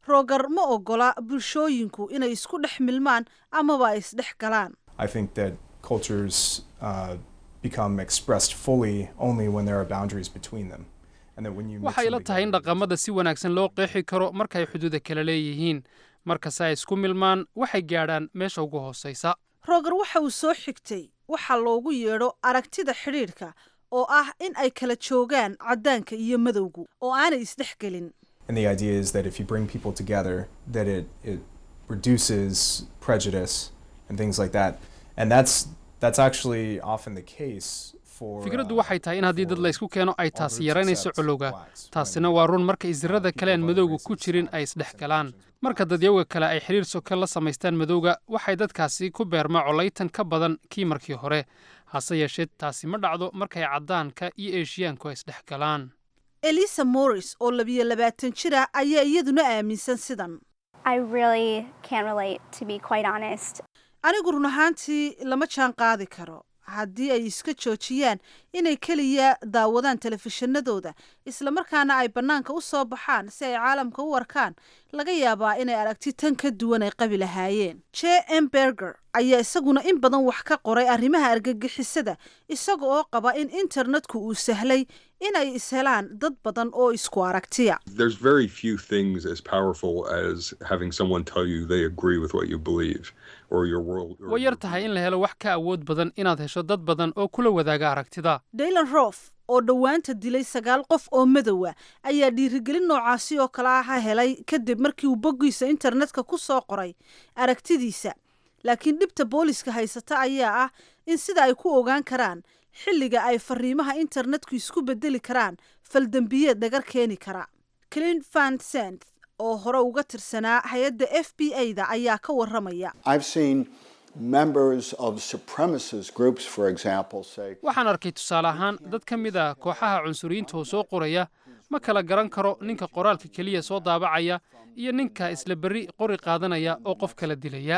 roger ma ogola bulshooyinku inay isku dhex milmaan amaba ay isdhex galaan. I think that cultures uh, become expressed fully only when there are boundaries between them. waxay la tahay in dhaqamada si wanaagsan loo qeexi karo markay xuduuda kala leeyihiin markasta ay isku milmaan waxay gaadhaan meesha ugu hooseysa. roger waxa uu soo xigtay waxa loogu yeedho aragtida xidhiidhka oo ah in ay kala joogaan caddaanka iyo madowgu oo aanay isdhex gelin. And the idea is that if you bring people together that it it reduces prejudice and things like that. And that's that's actually often the case. fikraddu waxay tahay in haddii dad la isku keeno ay taasi yaraynayso colowga taasina waa run marka isirada kale aan madowga ku jirin ay isdhex galaan marka dadyowga kale ay xiriir soka la samaystaan madowga waxay dadkaasi ku beerma colaytan ka badan kii markii hore hase yeeshee taasi ma dhacdo markay caddaanka iyo eeshiyaanku ay isdhex galaan. elisa morris oo labiyo labaatan jir ah ayaa iyaduna aaminsan sidan. I really can't relate, to be quite honest. anigu run ahaantii lama jaan qaadi karo haddii ay iska joojiyaan inay keliya daawadaan telefishinadooda isla markaana ay bannaanka u soo baxaan si ay caalamka u arkaan laga yaabaa inay aragti tan ka duwan ay qabi lahaayeen. j m berger ayaa isaguna in badan wax ka qoray arrimaha argagixisada isaga oo qaba in internetku uu sahlay inay ishelaan dad badan oo isku aragtiya. There's very few things as powerful as having someone tell you they agree with what you believe or your world. way yar tahay in la helo wax ka awood badan inaad hesho dad badan oo kula wadaaga aragtida. Dylan Roof oo dhowaanta dilay sagaal qof oo madowa ayaa dhiirigelin noocaasi oo kale ah helay kadib markii uu boggiisa internetka ku soo qoray aragtidiisa. laakiin dhibta booliska haysata ayaa ah in sida ay ku ogaan karaan xilliga ay fariimaha internetku isku bedeli karaan faldambiyeed dhagar keeni kara. Clint Van Sant oo hore uga tirsanaa hay'adda F B A-da ayaa ka warramaya. I've seen members of supremacist groups, for example, say waxaan arkay tusaale ahaan dad ka mid ah kooxaha cunsuriyiinta oo soo qoraya ma kala garan karo ninka qoraalka keliya soo daabacaya iyo ninka isla berri qori qaadanaya oo qof kala dilaya.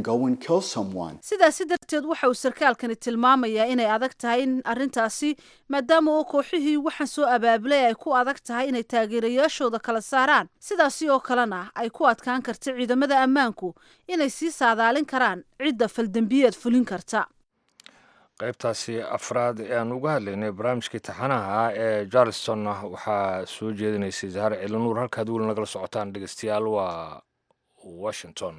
sidaasi darteed waxa uu sarkaalkani tilmaamayaa inay adag tahay in arrintaasi maadaama oo kooxihii waxaan soo abaabulay ay ku adag tahay inay taageerayaashooda kala saaraan sidaasi oo kalena ay ku adkaan karta ciidamada ammaanku inay sii saadaalin karaan cidda faldambiyeed fulin karta. qaybtaasi afraad ee aan uga hadlaynay barnaamijkii taxanaha ee Charleston waxaa soo jeedinaysay Zahra Elinuur halkaad weli nagala socotaan dhegeystayaal waa Washington.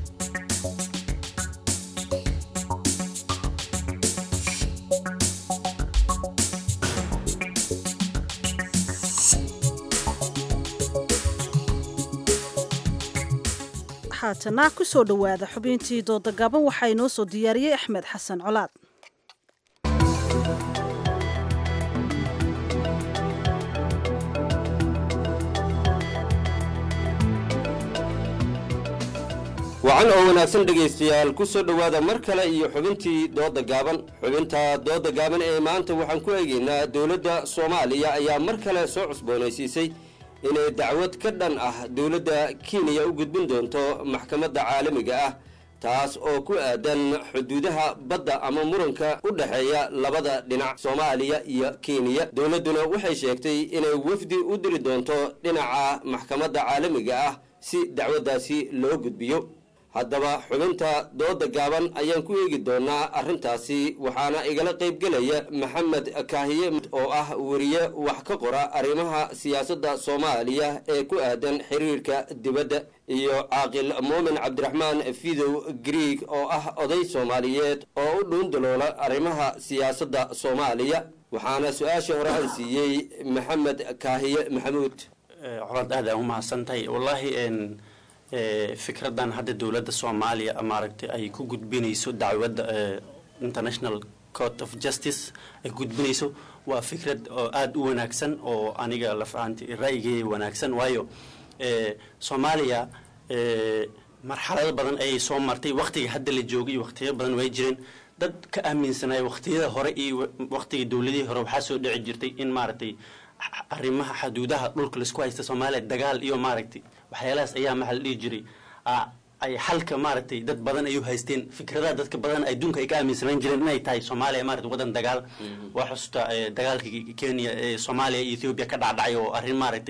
haatana ku soo dhowaada xubintii dooda gaaban waxaa inoo soo diyaariyey Axmed Xasan Colaad. wacan oo wanaagsan dhegaystayaal ku soo dhowaada mar kale iyo xubintii dooda gaaban xubinta dooda gaaban ee maanta waxaan ku eegaynaa dowladda Soomaaliya ayaa mar kale soo cusboonaysiisay inay dacwad ka dhan ah dowladda Kenya u gudbin doonto maxkamadda caalamiga ah taas oo ku aadan xuduudaha badda ama muranka u dhaxeeya labada dhinac Soomaaliya iyo Kenya. dowladuna waxay sheegtay inay wafdi u diri doonto dhinaca maxkamadda caalamiga ah si dacwadaasi loo gudbiyo. haddaba xubinta dooda gaaban ayaan ku eegi doonaa arrintaasi waxaana igala qayb gelaya Maxamed Kaahiye oo ah wariye wax ka qora arrimaha siyaasadda Soomaaliya ee ku aadan xiriirka dibadda iyo Caaqil Moomin Cabdiraxmaan Fidow Greek oo ah oday Soomaaliyeed oo u dhuun daloola arrimaha siyaasadda Soomaaliya. waxaana su-aasha hore aan siiyey Maxamed Kaahiye Maxamuud. colaad aad u mahadsantahay wallahi een fikradan hadda dowladda Soomaaliya maaragtay ay ku gudbinayso dacwadda International Court of Justice ay gudbinayso waa fikrad oo aad u wanaagsan oo aniga la fahanti raayigay wanaagsan waayo ee Soomaaliya ee marxalado badan ay soo martay waqtiga hadda la joogay waqtiyo badan way jireen dad ka aaminsanay waqtiyada hore iyo waqtiga dowladii hore waxa soo dhici jirtay in maaragtay arrimaha xuduudaha dhulka la isku haysta Soomaaliya dagaal iyo maaragtay waxyaalahaas ayaa maxal dhigi jiray ay halka maaragtay dad badan ay u haysteen fikradaha dadka badan adduunka ay ka aaminsan jireen inay tahay Soomaaliya maaragtay wadan dagaal wax xusta dagaalkii Kenya ee Soomaaliya iyo Ethiopia ka dhacay oo arrin maaragtay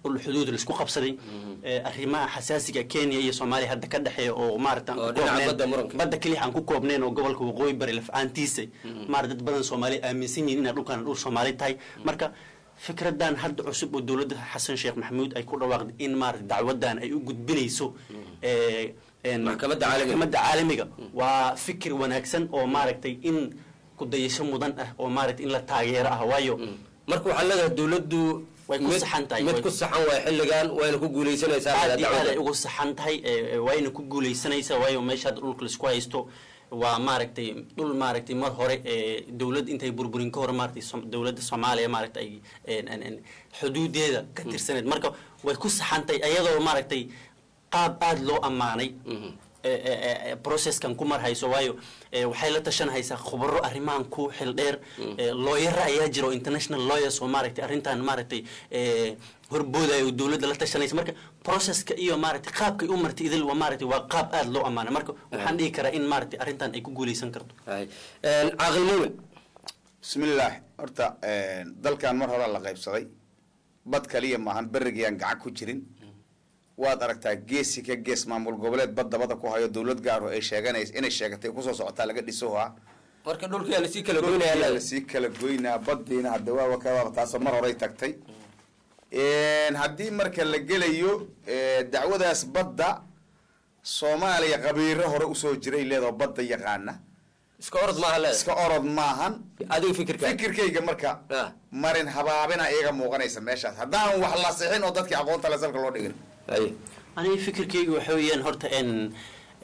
dhul xuduud la isku qabsaday arrimaha xasaasiga Kenya iyo Soomaaliya hadda ka dhaxeeya oo maartan badda kaliya aan ku koobneen oo gobolka waqooyi bari lafcaantiisa maar dad badan Soomaali aaminsan yihiin in dhulkan dhul Soomaali tahay marka fikradan hadda cusub oo dawladda Xasan Sheekh Maxamuud ay ku dhawaaqday in maar dacwadan ay u gudbinayso ee maxkamadda caalamiga waa fikir wanaagsan oo maaragtay in ku dayasho mudan ah oo maaragtay in la taageero ah waayo marka waxa la dawladdu way ku saxan tahay mid ku saxan way xilligan wayna ku guuleysanaysaa dacwada ugu saxan tahay wayna ku guuleysanaysaa waayo meesha dhulka la isku haysto waa maaragtay dhul maaragtay mar hore ee dawlad intay burburin ka hor maaragtay dawladda Soomaaliya maaragtay ee xuduudeeda ka tirsaneed marka way ku saxan tahay ayadoo maaragtay qaab aad loo amaanay ee processkan ku mar hayso waayo waxay la tashanaysaa khubaro arrimahan ku xil dheer lawyer ayaa jiro international lawyers oo maaragtay arrintan maaragtay ee horboodayo dawladda la tashanaysa marka processka iyo maaragtay qaabkay u martay idil waa maaragtay waa qaab aad loo amaanay marka waxaan dhihi karaa in maaragtay arrintan ay ku guuleysan karto een caaqil muumin bismillaah horta dalkan mar hore la qaybsaday bad kaliya maahan berigayaan gacan ku jirin waad aragtaa geesi ka gees maamul goboleed badda badda ku hayo dawlad gaar oo ay sheeganayso inay sheegatay ku soo socotaa laga dhisoha marka dhulkii la sii kala goynaa la sii kala goynaa baddiina hadda waa ka taas mar hore tagtay een haddii marka la gelayo dacwadaas badda Soomaaliya qabiiro hore u soo jiray leedo badda yaqaana iska orod maaha leedo iska orod maahan adigu fikirka fikirkayga marka marin habaabina iyaga muuqanaysa meeshaas haddaan wax la sixin oo dadkii aqoonta la salka loo dhigin أنا فكر كي وحويان هرت إن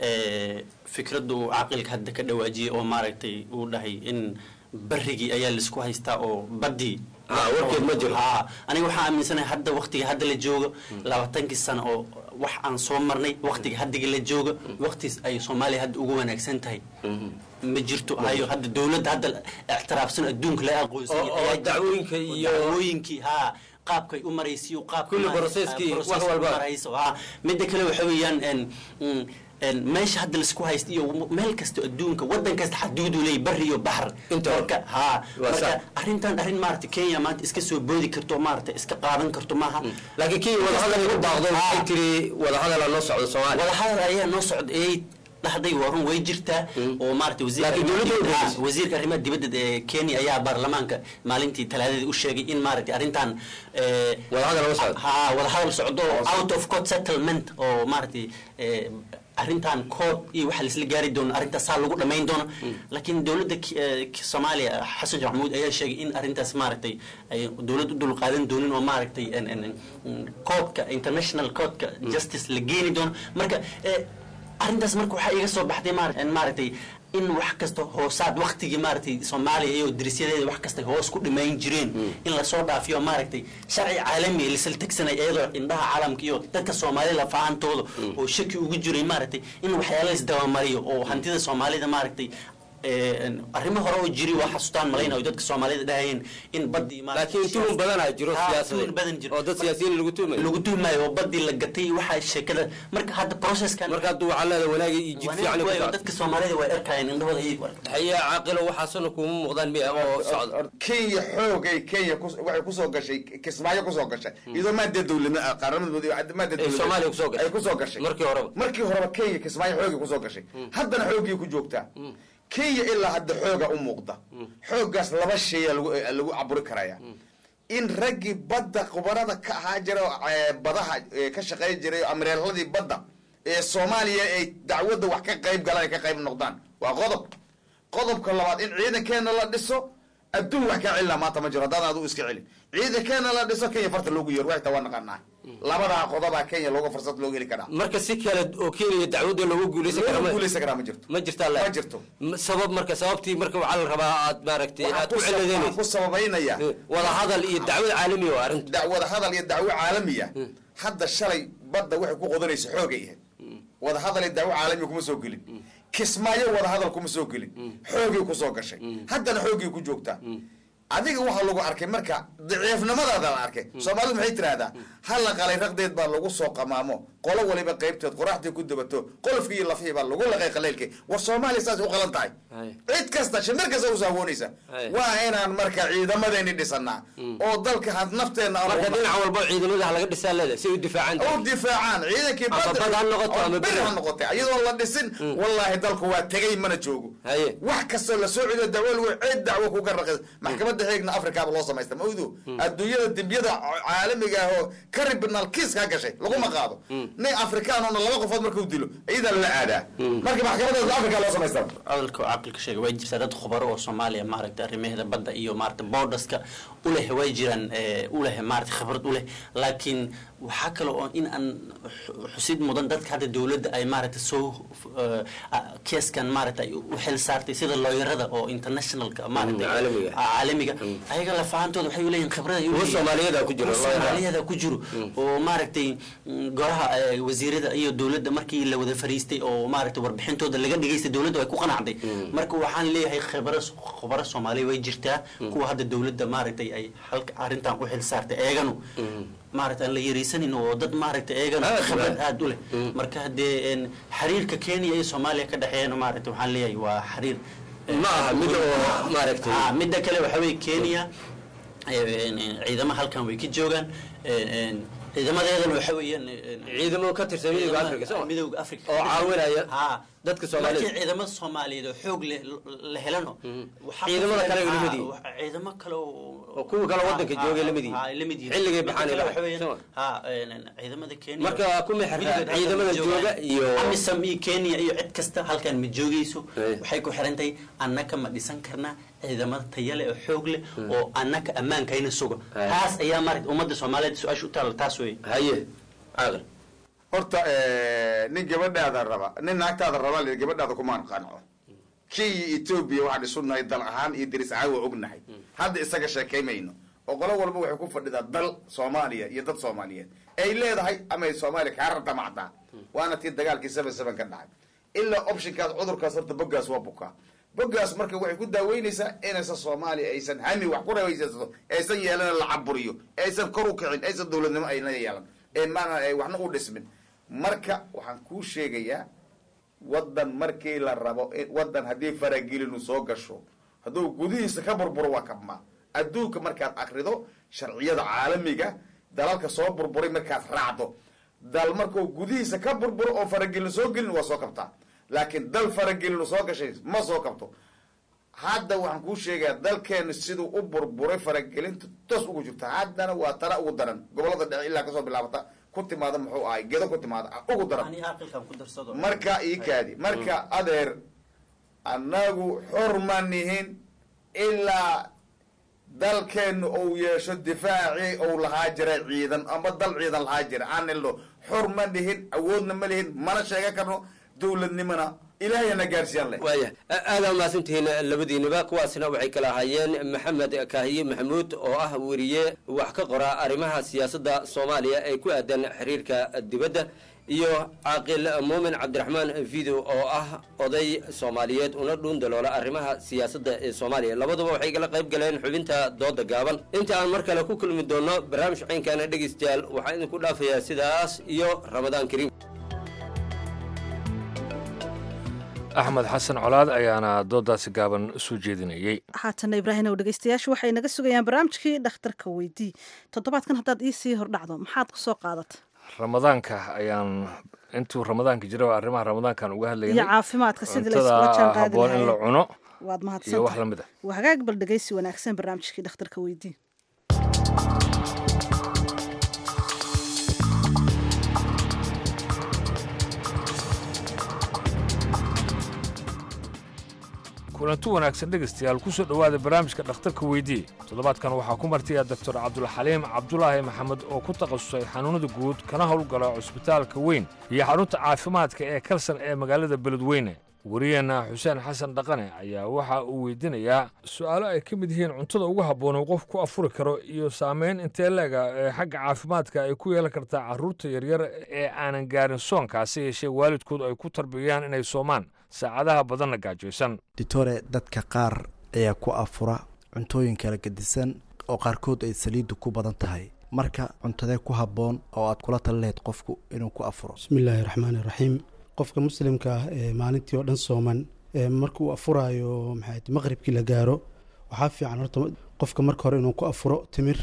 فكرته عقل هذا كده واجي أو ماركتي وده إن برجي أيال السكوا هيستا أو بدي آه وركب مجر آه أنا وحنا من سنة هذا وقتي هذا اللي جوجا لو تنك السنة أو وح عن صومرني وقتي هذا اللي جوجا وقتي أي صومالي هذا أجوا نكسنت هاي مجرتو هاي هذا الدولة هذا اعتراف سنة دونك لا أقوس دعوينك دعوينك ها qaabkay u maraysiyo qaab kullu processki wax walba marayso ha mid kale waxa weeyaan in in meesha hadda la isku haysto iyo meel kasta adduunka wadan kasta xuduud u leeyahay bari iyo bahar marka ha marka arrintan arrin maartay Kenya maanta iska soo boodi karto maartay iska qaadan karto maaha laakiin Kenya wada hadal ugu baaqdo waxay tiri wada hadal la socdo Soomaaliya wada hadal ayaa noo socdo ee dhaxday warun way jirtaa oo maartay wasiirka wasiirka arrimaha dibadda ee Kenya ayaa baarlamaanka maalintii talaadada u sheegay in maartay arrintan ee wada hadal la socdo ha wada hadal socdo out of court settlement oo maartay ee arrintan court iyo waxa la isla gaari doono arrintaas saa lagu dhameyn doono laakiin dawladda Soomaaliya Xasan Sheekh Maxamuud ayaa sheegay in arrintaas maartay ay dawladdu dul qaadan doonin oo maartay courtka international courtka justice la geeni doono marka arrintaas marka waxa iga soo baxday maartay in wax kasta hoosaad waqtigii maartay Soomaaliya iyo dirisyadeeda wax kasta hoos ku dhimayn jireen in la soo dhaafiyo maartay sharci caalami ah la tagsanay iyadoo indhaha caalamka iyo dadka Soomaaliya la faahantoodo oo shaki ugu jiray maartay in waxyaalo is daba mariyo oo hantida Soomaalida maartay arrimo hore oo jiri waxa xasuustaan malaynayo dadka Soomaalida dhaayeen in badii ma laakiin tuun badan ay jiro siyaasadeed oo dad siyaasiyiin lagu tuumay lagu tuumay oo badii la gatay waxa sheekada marka hadda processkan marka hadda waxa la wanaagay iyo jid fiican oo dadka Soomaalida way arkayeen indhahooda ay haya caaqil waxa sano kuma muuqdaan miya oo socod Kenya xoogay Kenya waxay ku soo gashay Kismaayo ku soo gashay iyadoo maadada dawladda qaranimada maadada dawladda Soomaaliya ku soo gashay ay ku soo gashay markii hore markii hore Kenya Kismaayo xoogay ku soo gashay haddana xoogay ku joogtaa Kenya ilaa hadda xooga u muuqda xoogaas laba shay lagu lagu caburi karaya in raggi badda qubarada ka ahaa jira badaha ka shaqeey jiray amreeladii badda ee Soomaaliya ay dacwada wax ka qayb galaan ka qayb noqdaan waa qodob qodobka labaad in ciidankeena la dhiso adduun wax ka cilna maanta ma jiro hadaan aad u iska cilin ciidankeena la dhiso Kenya farta loogu yeero wax tawan naqanaa labada qodoba Kenya looga fursad loo heli karaa marka si kale oo Kenya dacwada loogu guuleysan karo ma guuleysan karo ma jirto ma jirta la ma jirto sabab marka sababtii marka waxa la rabaa aad maaragtay aad ku ciladeynay ku sababeynaya wada hadal iyo dacwad caalami oo arrinta dacwad hadal iyo dacwad caalami ah hadda shalay badda waxay ku qodanayso xoogay wada hadal iyo dacwad caalami kuma soo gelin Kismaayo wada hadal kuma soo gelin xoogay ku soo gashay haddana xoogay ku joogtaa adiga waxaa lagu arkay marka daciifnimadaada la arkay soomaalidu maxay tiraahdaa hal la qalay raqdeed baa lagu soo qamaamo qolo waliba qaybteed qoraxdii ku dubato qolofkii iyo lafihii baa lagu laqay qaleelkii war soomaaliya saas u qalan tahay cid kasta shimir kasta u saawoonaysa waa inaan marka ciidamadeeni dhisanaa oo dalka had nafteena marka dhinac walba ciidamada laga dhisaa leedahay si u difaacaan oo difaacaan ciidankii badda noqoto ama bir ha noqotay iyadoo la dhisin wallahi dalku waa tagay mana joogo wax kasta la soo ciido dawal way cid dacwo ku garaqay maxkamadda xigna afrika loo sameystay mawdu adduunyada dembiyada caalamiga ah oo criminal case ka gashay lagu ma qaado nin afrikaan oo laba qofood markuu dilo iyada la aadaa marka maxkamadda afrika loo sameystay adalka aqalka sheegay way jirtaa dad khubaro oo Soomaaliya maaragtay arrimaha badda iyo maaragtay borderska u leh way jiraan u leh maaragtay khibrad u leh laakiin waxa kale oo in aan xusid mudan dadka hadda dawladda ay maaragtay soo keeskan maaragtay u xil saartay sida looyarada oo internationalka maaragtay caalamiga ayaga la fahamtooda waxay u leeyihiin khibrad ay u leeyihiin Soomaaliyada ku jiro Soomaaliyada ku jiro oo maaragtay goraha wasiirada iyo dawladda markii la wada fariistay oo maaragtay warbixintooda laga dhigaystay dawladda way ku qanacday marka waxaan leeyahay khibrad khubaro Soomaali way jirtaa kuwa hadda dawladda maaragtay ay halka arintan u xil saartay eeganu maaragtay la yariisanin oo dad maaragtay eeganu khibrad aad u leh marka hadee xiriirka Kenya iyo Soomaaliya ka dhaxeeyna maaragtay waxaan leeyahay waa xiriir ma aha mid oo maaragtay ah mid kale waxa weey Kenya ciidamada halkan way ka joogan ciidamadeedan waxa weeyaan ciidamo ka tirsan midowga Afrika soo midowga Afrika oo caawinaya ha dadka Soomaaliyeed markii ciidamada Soomaaliyeed oo xoog leh la helano waxa ciidamada kale ay lamid yihiin ciidamo kale oo kuwa kale wadanka joogay lamid yihiin ha lamid yihiin xilliga baxaan ha ciidamada Kenya marka ku meexra ciidamada jooga iyo amisam iyo Kenya iyo cid kasta halkan ma joogayso waxay ku xirantahay annaka ma dhisan karnaa ciidamada tayale oo xoog leh oo annaka amaankayna sugo taas ayaa maaragtay ummadda Soomaaliyeed su'aashu u taal taas way haye aqal horta nin gabadhaada raba nin naagtaada raba le gabadhaada kuma qanco kii Ethiopia waxa dhisunay dal ahaan iyo diris caawa ognahay hadda isaga sheekaymayno oo qolo walba waxay ku fadhidaa dal Soomaaliya iyo dad Soomaaliyeed ay leedahay ama Soomaaliya ka rarta macda waana tii dagaalkii seven seven ka dhacay illa optionkaas cudurkaas horta bogaas waa buka bogaas marka waxay ku daaweynaysaa inaysan Soomaaliya aysan hami wax ku rabaysato aysan yeelan la caburiyo aysan kor u kicin aysan dawladnimo ay la yeelan ee maana ay waxna u dhismin marka waxaan ku sheegayaa wadan markii la rabo wadan hadii faragelinu soo gasho haduu gudihiisa ka burburo waa kabma adduunka markaad akhrido sharciyada caalamiga dalalka soo burburay markaad raacdo dal markuu gudihiisa ka burburo oo faragelin soo gelin waa soo kabtaa laakiin dal faragelin soo gashay ma soo kabto hadda waxaan ku sheegaa dalkeena sidoo u burburay faragelinta toos ugu jirta haddana waa tara ugu daran gobolada dhexe ilaa ka soo bilaabata ku timaada muxuu ahay gedo ku timaada ugu daran marka ii kaadi marka adeer annagu xurmanihin ilaa dalkeenu uu yeesho difaaci uu lahaa jiray ciidan ama dal ciidan lahaa jiray aan ilno xurmanihin awoodna ma lihin mana sheegan karno dawladnimana ilaahayna gaarsiiyaan leh waaya aada maasantihiin labadiinaba kuwaasna waxay kala ahaayeen maxamed kaahiye maxamuud oo ah weriye wax ka qora arrimaha siyaasadda Soomaaliya ee ku aadan xiriirka dibadda iyo caaqil muumin cabdiraxmaan video oo ah oday Soomaaliyeed una dhun daloola arrimaha siyaasadda ee Soomaaliya labaduba waxay kala qayb galeen xubinta dooda gaaban inta aan mar kale ku kulmi doono barnaamij caynkan dhageystayaal waxaan idinku dhaafayaa sidaas iyo Ramadaan Kariim axmed xasan colaad ayaana doodaasi gaaban soo jeedinayay haatana ibraahim oo dhegeystayaashu waxay naga sugayaan barnaamijkii dhakhtarka weydii toddobaadkan haddaad ii sii hordhacdo maxaad ku soo qaadatay ramadaanka ayaan intuu ramadaanka jira arrimaha ramadaankan uga hadlaynay iyo caafimaadka sidii la iskula jaanqaadi lahaa in la cuno waad mahadsan iyo wax la mid ah waa hagaag bal dhegeysi wanaagsan barnaamijkii dhakhtarka weydii kulanti wanaagsan dhegaystayaal ku soo dhowaada barnaamijka dhakhtarka weydii toddobaadkan waxaa ku martiya doctor cabdulxaliim cabdulaahi maxamed oo ku takhasusay xanuunada guud kana howlgala cusbitaalka weyn iyo xarunta caafimaadka ee kalsan ee magaalada beledweyne wariyeenna xuseen xasan dhaqane ayaa waxa uu weydiinayaa su'aalo ay ka mid yihiin cuntada ugu habboon oo qof ku afuri karo iyo saamayn intee leega ee xagga caafimaadka ay ku yeelan kartaa carruurta yaryar ee aanan gaarin soonkaasi yeeshee waalidkood ay ku tarbiyayaan inay soomaan saacadaha badanna gaajaysan ditore dadka qaar ayaa ku afura cuntooyin kala gedisan oo qaarkood ay saliiddu ku badan tahay marka cuntadee ku habboon oo aad kula tali lahayd qofku inuu ku afuro? bismillaahi raxmaani raxiim. qofka muslimka ah ee maalintii oo dhan sooman markuu afuraayo maxay maqribkii la gaaro waxaa fiican horta qofka marka hore inuu ku afuro timir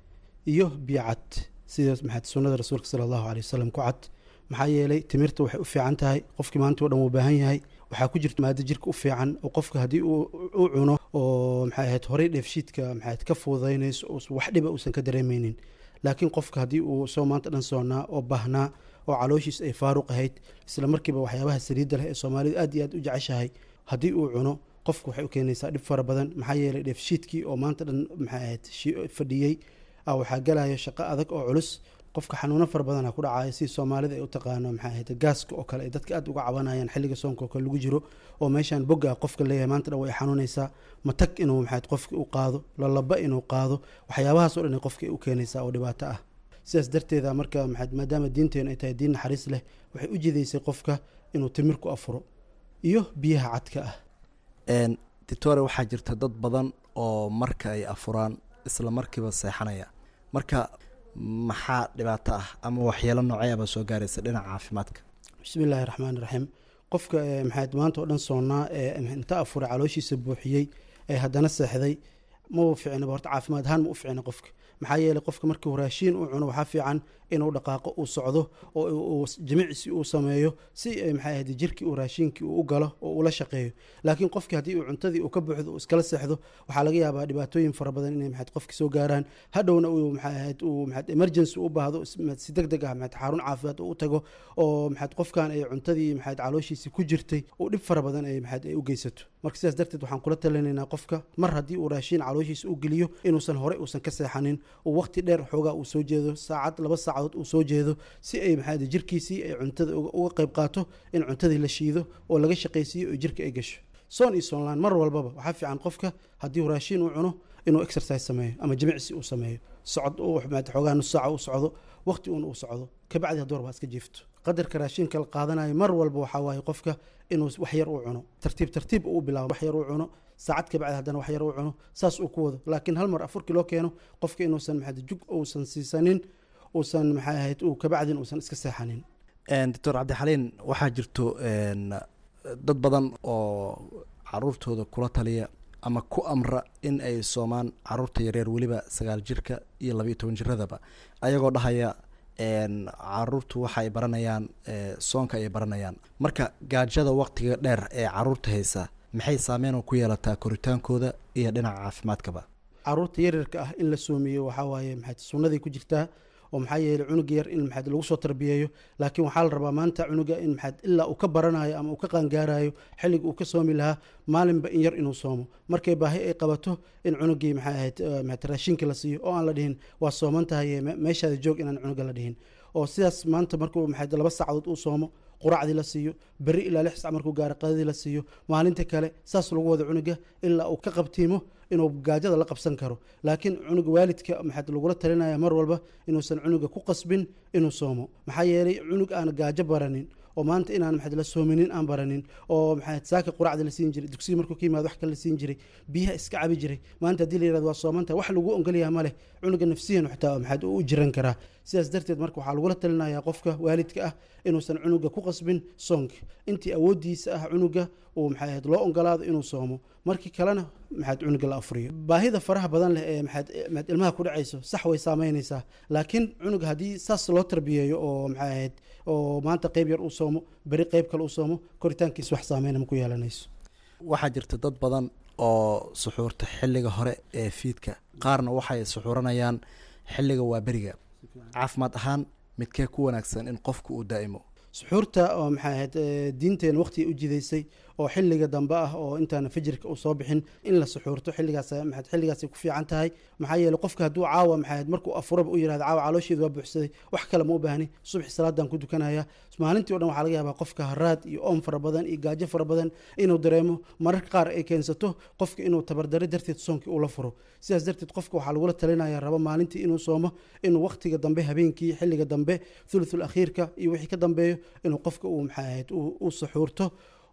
iyo biyo cad sida maxay sunnada rasuulka sala allahu caleyhi wasalam ku cad. maxaa yeelay timirta waxay u fiican tahay qofkii maalintii oo dhan uu baahan yahay, waxaa ku jirta maado jirka u fiican oo qofka haddii uu cuno oo maxay ahayd horey dheefshiidka maxay ka fududaynayso wax dhiba uusan ka dareemaynin. laakiin qofka haddii uu soo maanta dhan soonaa oo baahnaa oo calooshiis ay faaruq ahayd isla markiiba waxyaabaha saliidda leh ee soomaalidu aad iyo aad u jeceshahay haddii uu cuno qofku waxay u keenaysaa dhib fara badan. maxaa yeelay dheefshiidkii oo maanta dhan maxay ahayd fadhiyey waxaa galaya shaqo adag oo culus, qofka xanuuno fara badana ku dhacaya si soomaalida ay u taqaano maxay ahayd gaaska oo kale ay dadka aad uga cabanayaan xilliga soonka oo kale lagu jiro oo meeshaan bogga qofka leeyahay maanta dhan way xanuunaysaa, matag inuu maxay qofka u qaado, lalaba inuu qaado, waxyaabahaas oo dhan qofka u keenaysaa oo dhibaato ah. sidaas darteeda marka maxay maadaama diinteena ay tahay diin naxariis leh waxay u jidaysay qofka inuu timir ku afuro iyo biyaha cadka ah. een ditore waxaa jirta dad badan oo marka ay afuraan isla markiiba seexanaya, marka maxaa dhibaato ah ama waxyeelo nooceeba soo gaaraysa dhinaca caafimaadka? bismillaahi raxmaani raxiim. qofka maxay maanta oo dhan soonaa ee inta afuray calooshiisa buuxiyey ee haddana seexday ma u fiicna horta caafimaad ahaan ma u fiicna qofka. maxaa yeelay qofka markii uu raashiin uu cuno waxaa fiican inuu dhaqaaqo uu socdo oo uu jimicsi uu sameeyo si maxay ahayd jirkii uu raashinkii uu u galo oo uu la shaqeeyo. laakiin qofkii haddii uu cuntadii uu ka buuxdo uu iskala seexdo waxaa laga yaabaa dhibaatooyin fara badan inay maxay qofkii soo gaaraan, hadhowna uu maxay ahayd uu maxay emergency u baahdo si degdeg ah maxay xarun caafimaad uu tago oo maxay qofkan ay cuntadii maxay calooshiisa ku jirtay oo dhib fara badan ay maxay ay u geysato. marka sidaas darteed waxaan kula talinaynaa qofka mar haddii uu raashiin calooshiisa u geliyo inuusan hore uusan ka seexanin oo waqti dheer xoogaa uu soo jeedo saacad laba saacadood uu soo jeedo si ay maxay jirkiisii ay cuntada uga qayb qaato in cuntadii la shiido oo laga shaqaysiiyo oo jirka ay gasho. soon iyo soonlaan mar walbaba waxaa fiican qofka haddii uu raashiin uu cuno inuu exercise sameeyo ama jimicsi uu sameeyo, socod uu maxay xoogaa nus saac uu socdo, waqti uun uu socdo, kabacdi hadduu rabo iska jiifto. qadarka raashinka la qaadanayo mar walba waxaa waaye qofka inuu wax yar uu cuno, tartiib tartiib uu bilaabo wax yar uu cuno, saacad ka bacdi haddana wax yar uu cuno, saas uu ku wado. laakiin hal mar afurkii loo keeno qofka inuusan maxay jug uusan siisanin uusan maxay ahayd uu ka bacdin uusan iska seexanin. een doctor Cabdixaliin waxaa jirto een dad badan oo caruurtooda kula taliya ama ku amra in ay soomaan caruurta yaryar weliba sagaal jirka iyo laba iyo toban jiradaba ayagoo dhahaya een caruurtu waxay baranayaan soonka ay baranayaan, marka gaajada waqtiga dheer ee caruurta haysa maxay saameyn ku yeelataa koritaankooda iyo dhinaca caafimaadkaba? caruurta yaryarka ah in la soomiyo waxaa waaye maxay sunnadii ku jirtaa oo maxaa yeelay cunuga yar in maxay lagu soo tarbiyeeyo, laakiin waxaa la rabaa maanta cunuga in maxay ilaa uu ka baranayo ama uu ka qaangaarayo xilliga uu ka soomi lahaa maalinba in yar inuu soomo. markay baahi ay qabato in cunugii maxay ahayd maxay raashinka la siiyo oo aan la dhihin waa sooman tahay meeshaada joog inaan cunuga la dhihin. oo sidaas maanta markuu maxay laba saacadood uu soomo quraacdii la siiyo, berri ilaa lix saac markuu gaaro qadadii la siiyo, maalinta kale saas lagu wado cunuga ilaa uu ka qabtiimo inuu gaajada la qabsan karo. laakiin cunuga waalidka maxay lagula talinaya mar walba inuusan cunuga ku qasbin inuu soomo. maxaa yeelay cunug aan gaajo baranin oo maanta inaan maxay la soominin aan baranin oo maxay saaka quraacda la siin jiray, dugsiga markuu ka yimaado wax kale la siin jiray, biyaha iska cabi jiray, maanta haddii la yiraahdo waa soomanta wax lagu ongoliyaa ma leh, cunuga nafsiyan xitaa maxay u jiran karaa. sidaas darteed marka waxaa lagula talinayaa qofka waalidka ah inuusan cunuga ku qasbin soonka, intii awoodiisa ah cunuga uu maxay ahayd loo ogolaado inuu soomo, markii kalena maxay cunuga la afriyo. baahida faraha badan leh ee maxay maxay ilmaha ku dhacayso sax way saameynaysaa, laakiin cunuga haddii saas loo tarbiyeeyo oo maxay ahayd oo maanta qayb yar uu soomo beri qayb kale uu soomo koritaankiisa wax saameyn ma ku yeelanayso. waxaa jirta dad badan oo suxuurta xilliga hore ee fiidka, qaarna waxay suxuuranayaan xilliga waa beriga. caafimaad ahaan midkee ku wanaagsan in qofku uu daa'imo? suxuurta oo maxay ahayd diinteen waqti u jidaysay oo xilliga dambe ah oo intaan fajirka uu soo bixin in la suxuurto xilligaas maxay xilligaas ku fiican tahay. maxaa yeelay qofka hadduu caawa maxay ahayd markuu afuraba u yiraahdo caawa caloosheedu waa buuxsaday wax kale ma u baahni, subax salaadan ku dukanaya, maalintii oo dhan waxaa laga yaabaa qofka haraad iyo oom fara badan iyo gaajo fara badan inuu dareemo, mararka qaar ay keensato qofka inuu tabardari darteed soonkii uu la furo. sidaas darteed qofka waxaa lagula talinayaa rabo maalintii inuu soomo inuu waqtiga dambe habeenkii xilliga dambe thuluthul akhiirka iyo wixii ka dambeeyo inuu qofka uu maxay ahayd uu suxuurto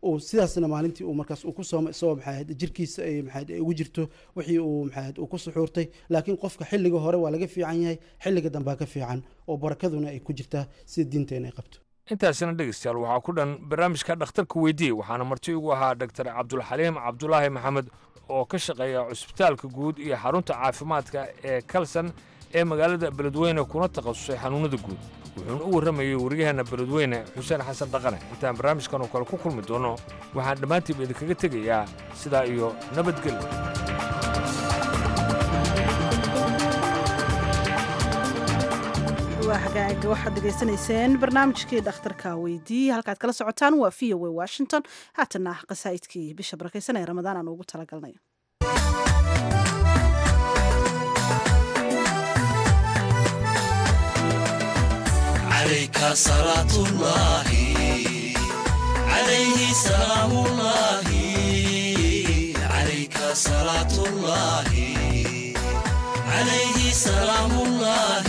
uu sidaasna maalintii uu markaas uu ku soomay isagoo maxay ahayd jirkiisa ay maxay ahayd ugu jirto wixii uu maxay ahayd uu ku suxuurtay laakiin qofka xilliga hore waa laga fiican yahay xilliga dambe ka fiican oo barakaduna ay ku jirtaa sida diinteena ay qabto intaasina dhegeystayaal waxaa ku dhan barnaamijka dhakhtarka weydiiyey waxaana marti ugu ahaa doctor cabdulxaliim cabdulaahi maxamed oo ka shaqeeya cusbitaalka guud iyo xarunta caafimaadka ee kalsan ee magaalada beledweyne kuna takhasusay xanuunada guud wuxuuna u warramayey waryaheena beledweyne xuseen xasan dhaqane intaan barnaamijkan oo kale ku kulmi doono waxaan dhammaantiiba idinkaga tegayaa sidaa iyo nabadgelyo hagaaga waxaad dhegaysanayseen barnaamijkii dhakhtarka weydii halkaad kala socotaan waa v o a washington haatana qasaa'idkii bisha barakaysan ee ramadaan aan ugu talagalnay عليك صلاة الله عليه سلام الله عليك صلاة الله عليه سلام الله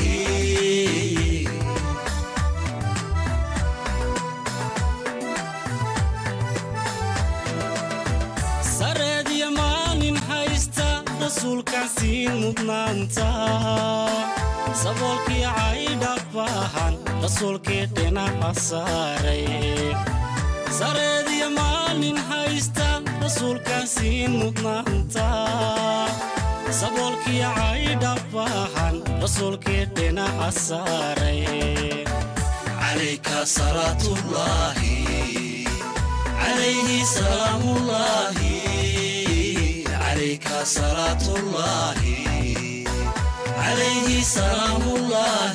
سرد يمان حيستا رسولك سين مضنانتا saboolkii caydha baahan rasuulkii dhinaca saaray sareediya maalin haysta rasuulkaan siin mudnaanta saboolkii caydha baahan rasuulkii dhinaca saaray calayka salaatullaahi calayhi salaamullaahi calayka salaatullaahi عليه سلام الله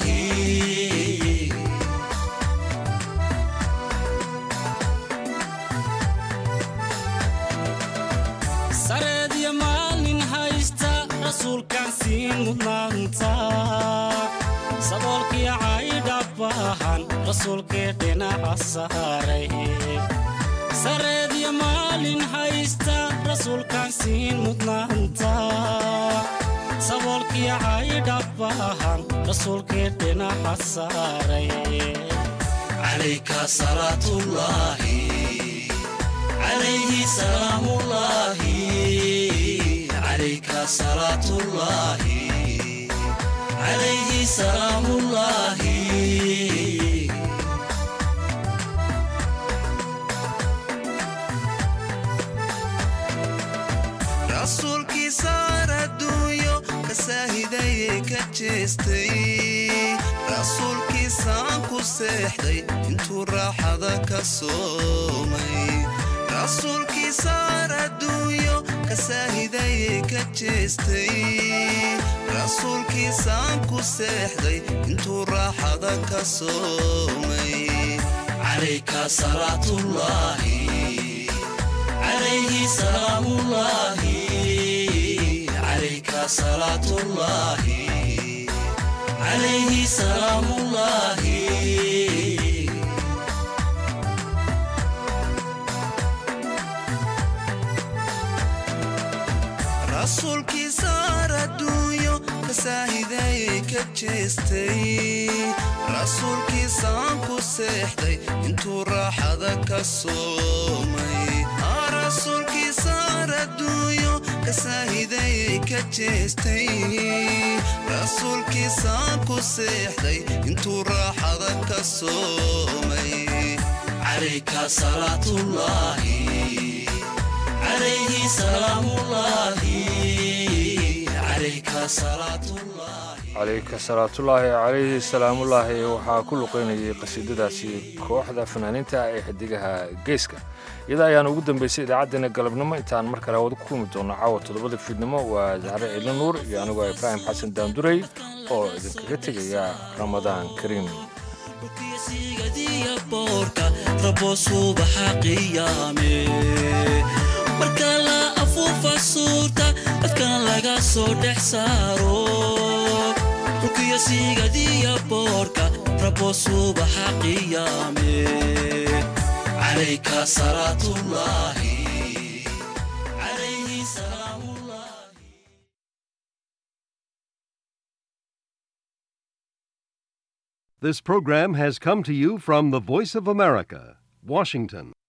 سرد يا مالين هايستا رسول كان سين مضنانتا سبولك يا عايد أباهان رسول كيدنا عصاري سرد يا مالين هايستا رسول كان سين مضنانتا saboolkii caydha baahan rasuulkii dhinaca saaray calayka salaatullaahi calayhi salaamullaahi calayka salaatullaahi calayhi salaamullaahi rasuulkii saaraduuyo kasaahidaye ka jeestay rasuulkiisaan ku seexday intuu raaxada ka soomay rasuulkiisaan adduunyo kasaahidaye ka jeestay rasuulkiisaan ku seexday intuu raaxada ka soomay calayka salaatullaahi calayhi salaamullaahi عليك صلاة الله عليه سلام الله رسولك صار الدنيا كساهداي كجستي رسولك سانكو سيحدي انتو راحة كالصومي رسولك صار الدنيا كساهداي كجستي رسولك سانكو سيحدي انتو راحة كالصومي عليك صلاة الله عليه سلام الله عليك صلاة الله عليك صلاة الله عليه سلام الله waxaa ku luqeynayay qasiidadaasi kooxda fanaaniinta ee xidigaha geeska iyada ayaan ugu dambeysay idaacaddeenna galabnimo intaan mar kale wada ku kulmi doono caawa toddobada fiidnimo waa zahre ciidla nuur iyo anigoo ibraahim xasan daanduray oo idinkaga tegaya ramadaan kariim rabo subaxa qiyaame marka la afuufa suurta dadkan laga soo dhex saaro rukiya sigadiya boorka rabo subaxa qiyaame calayka salaatullaahi calayhi salaamullaahi. This program has come to you from the Voice of America, Washington.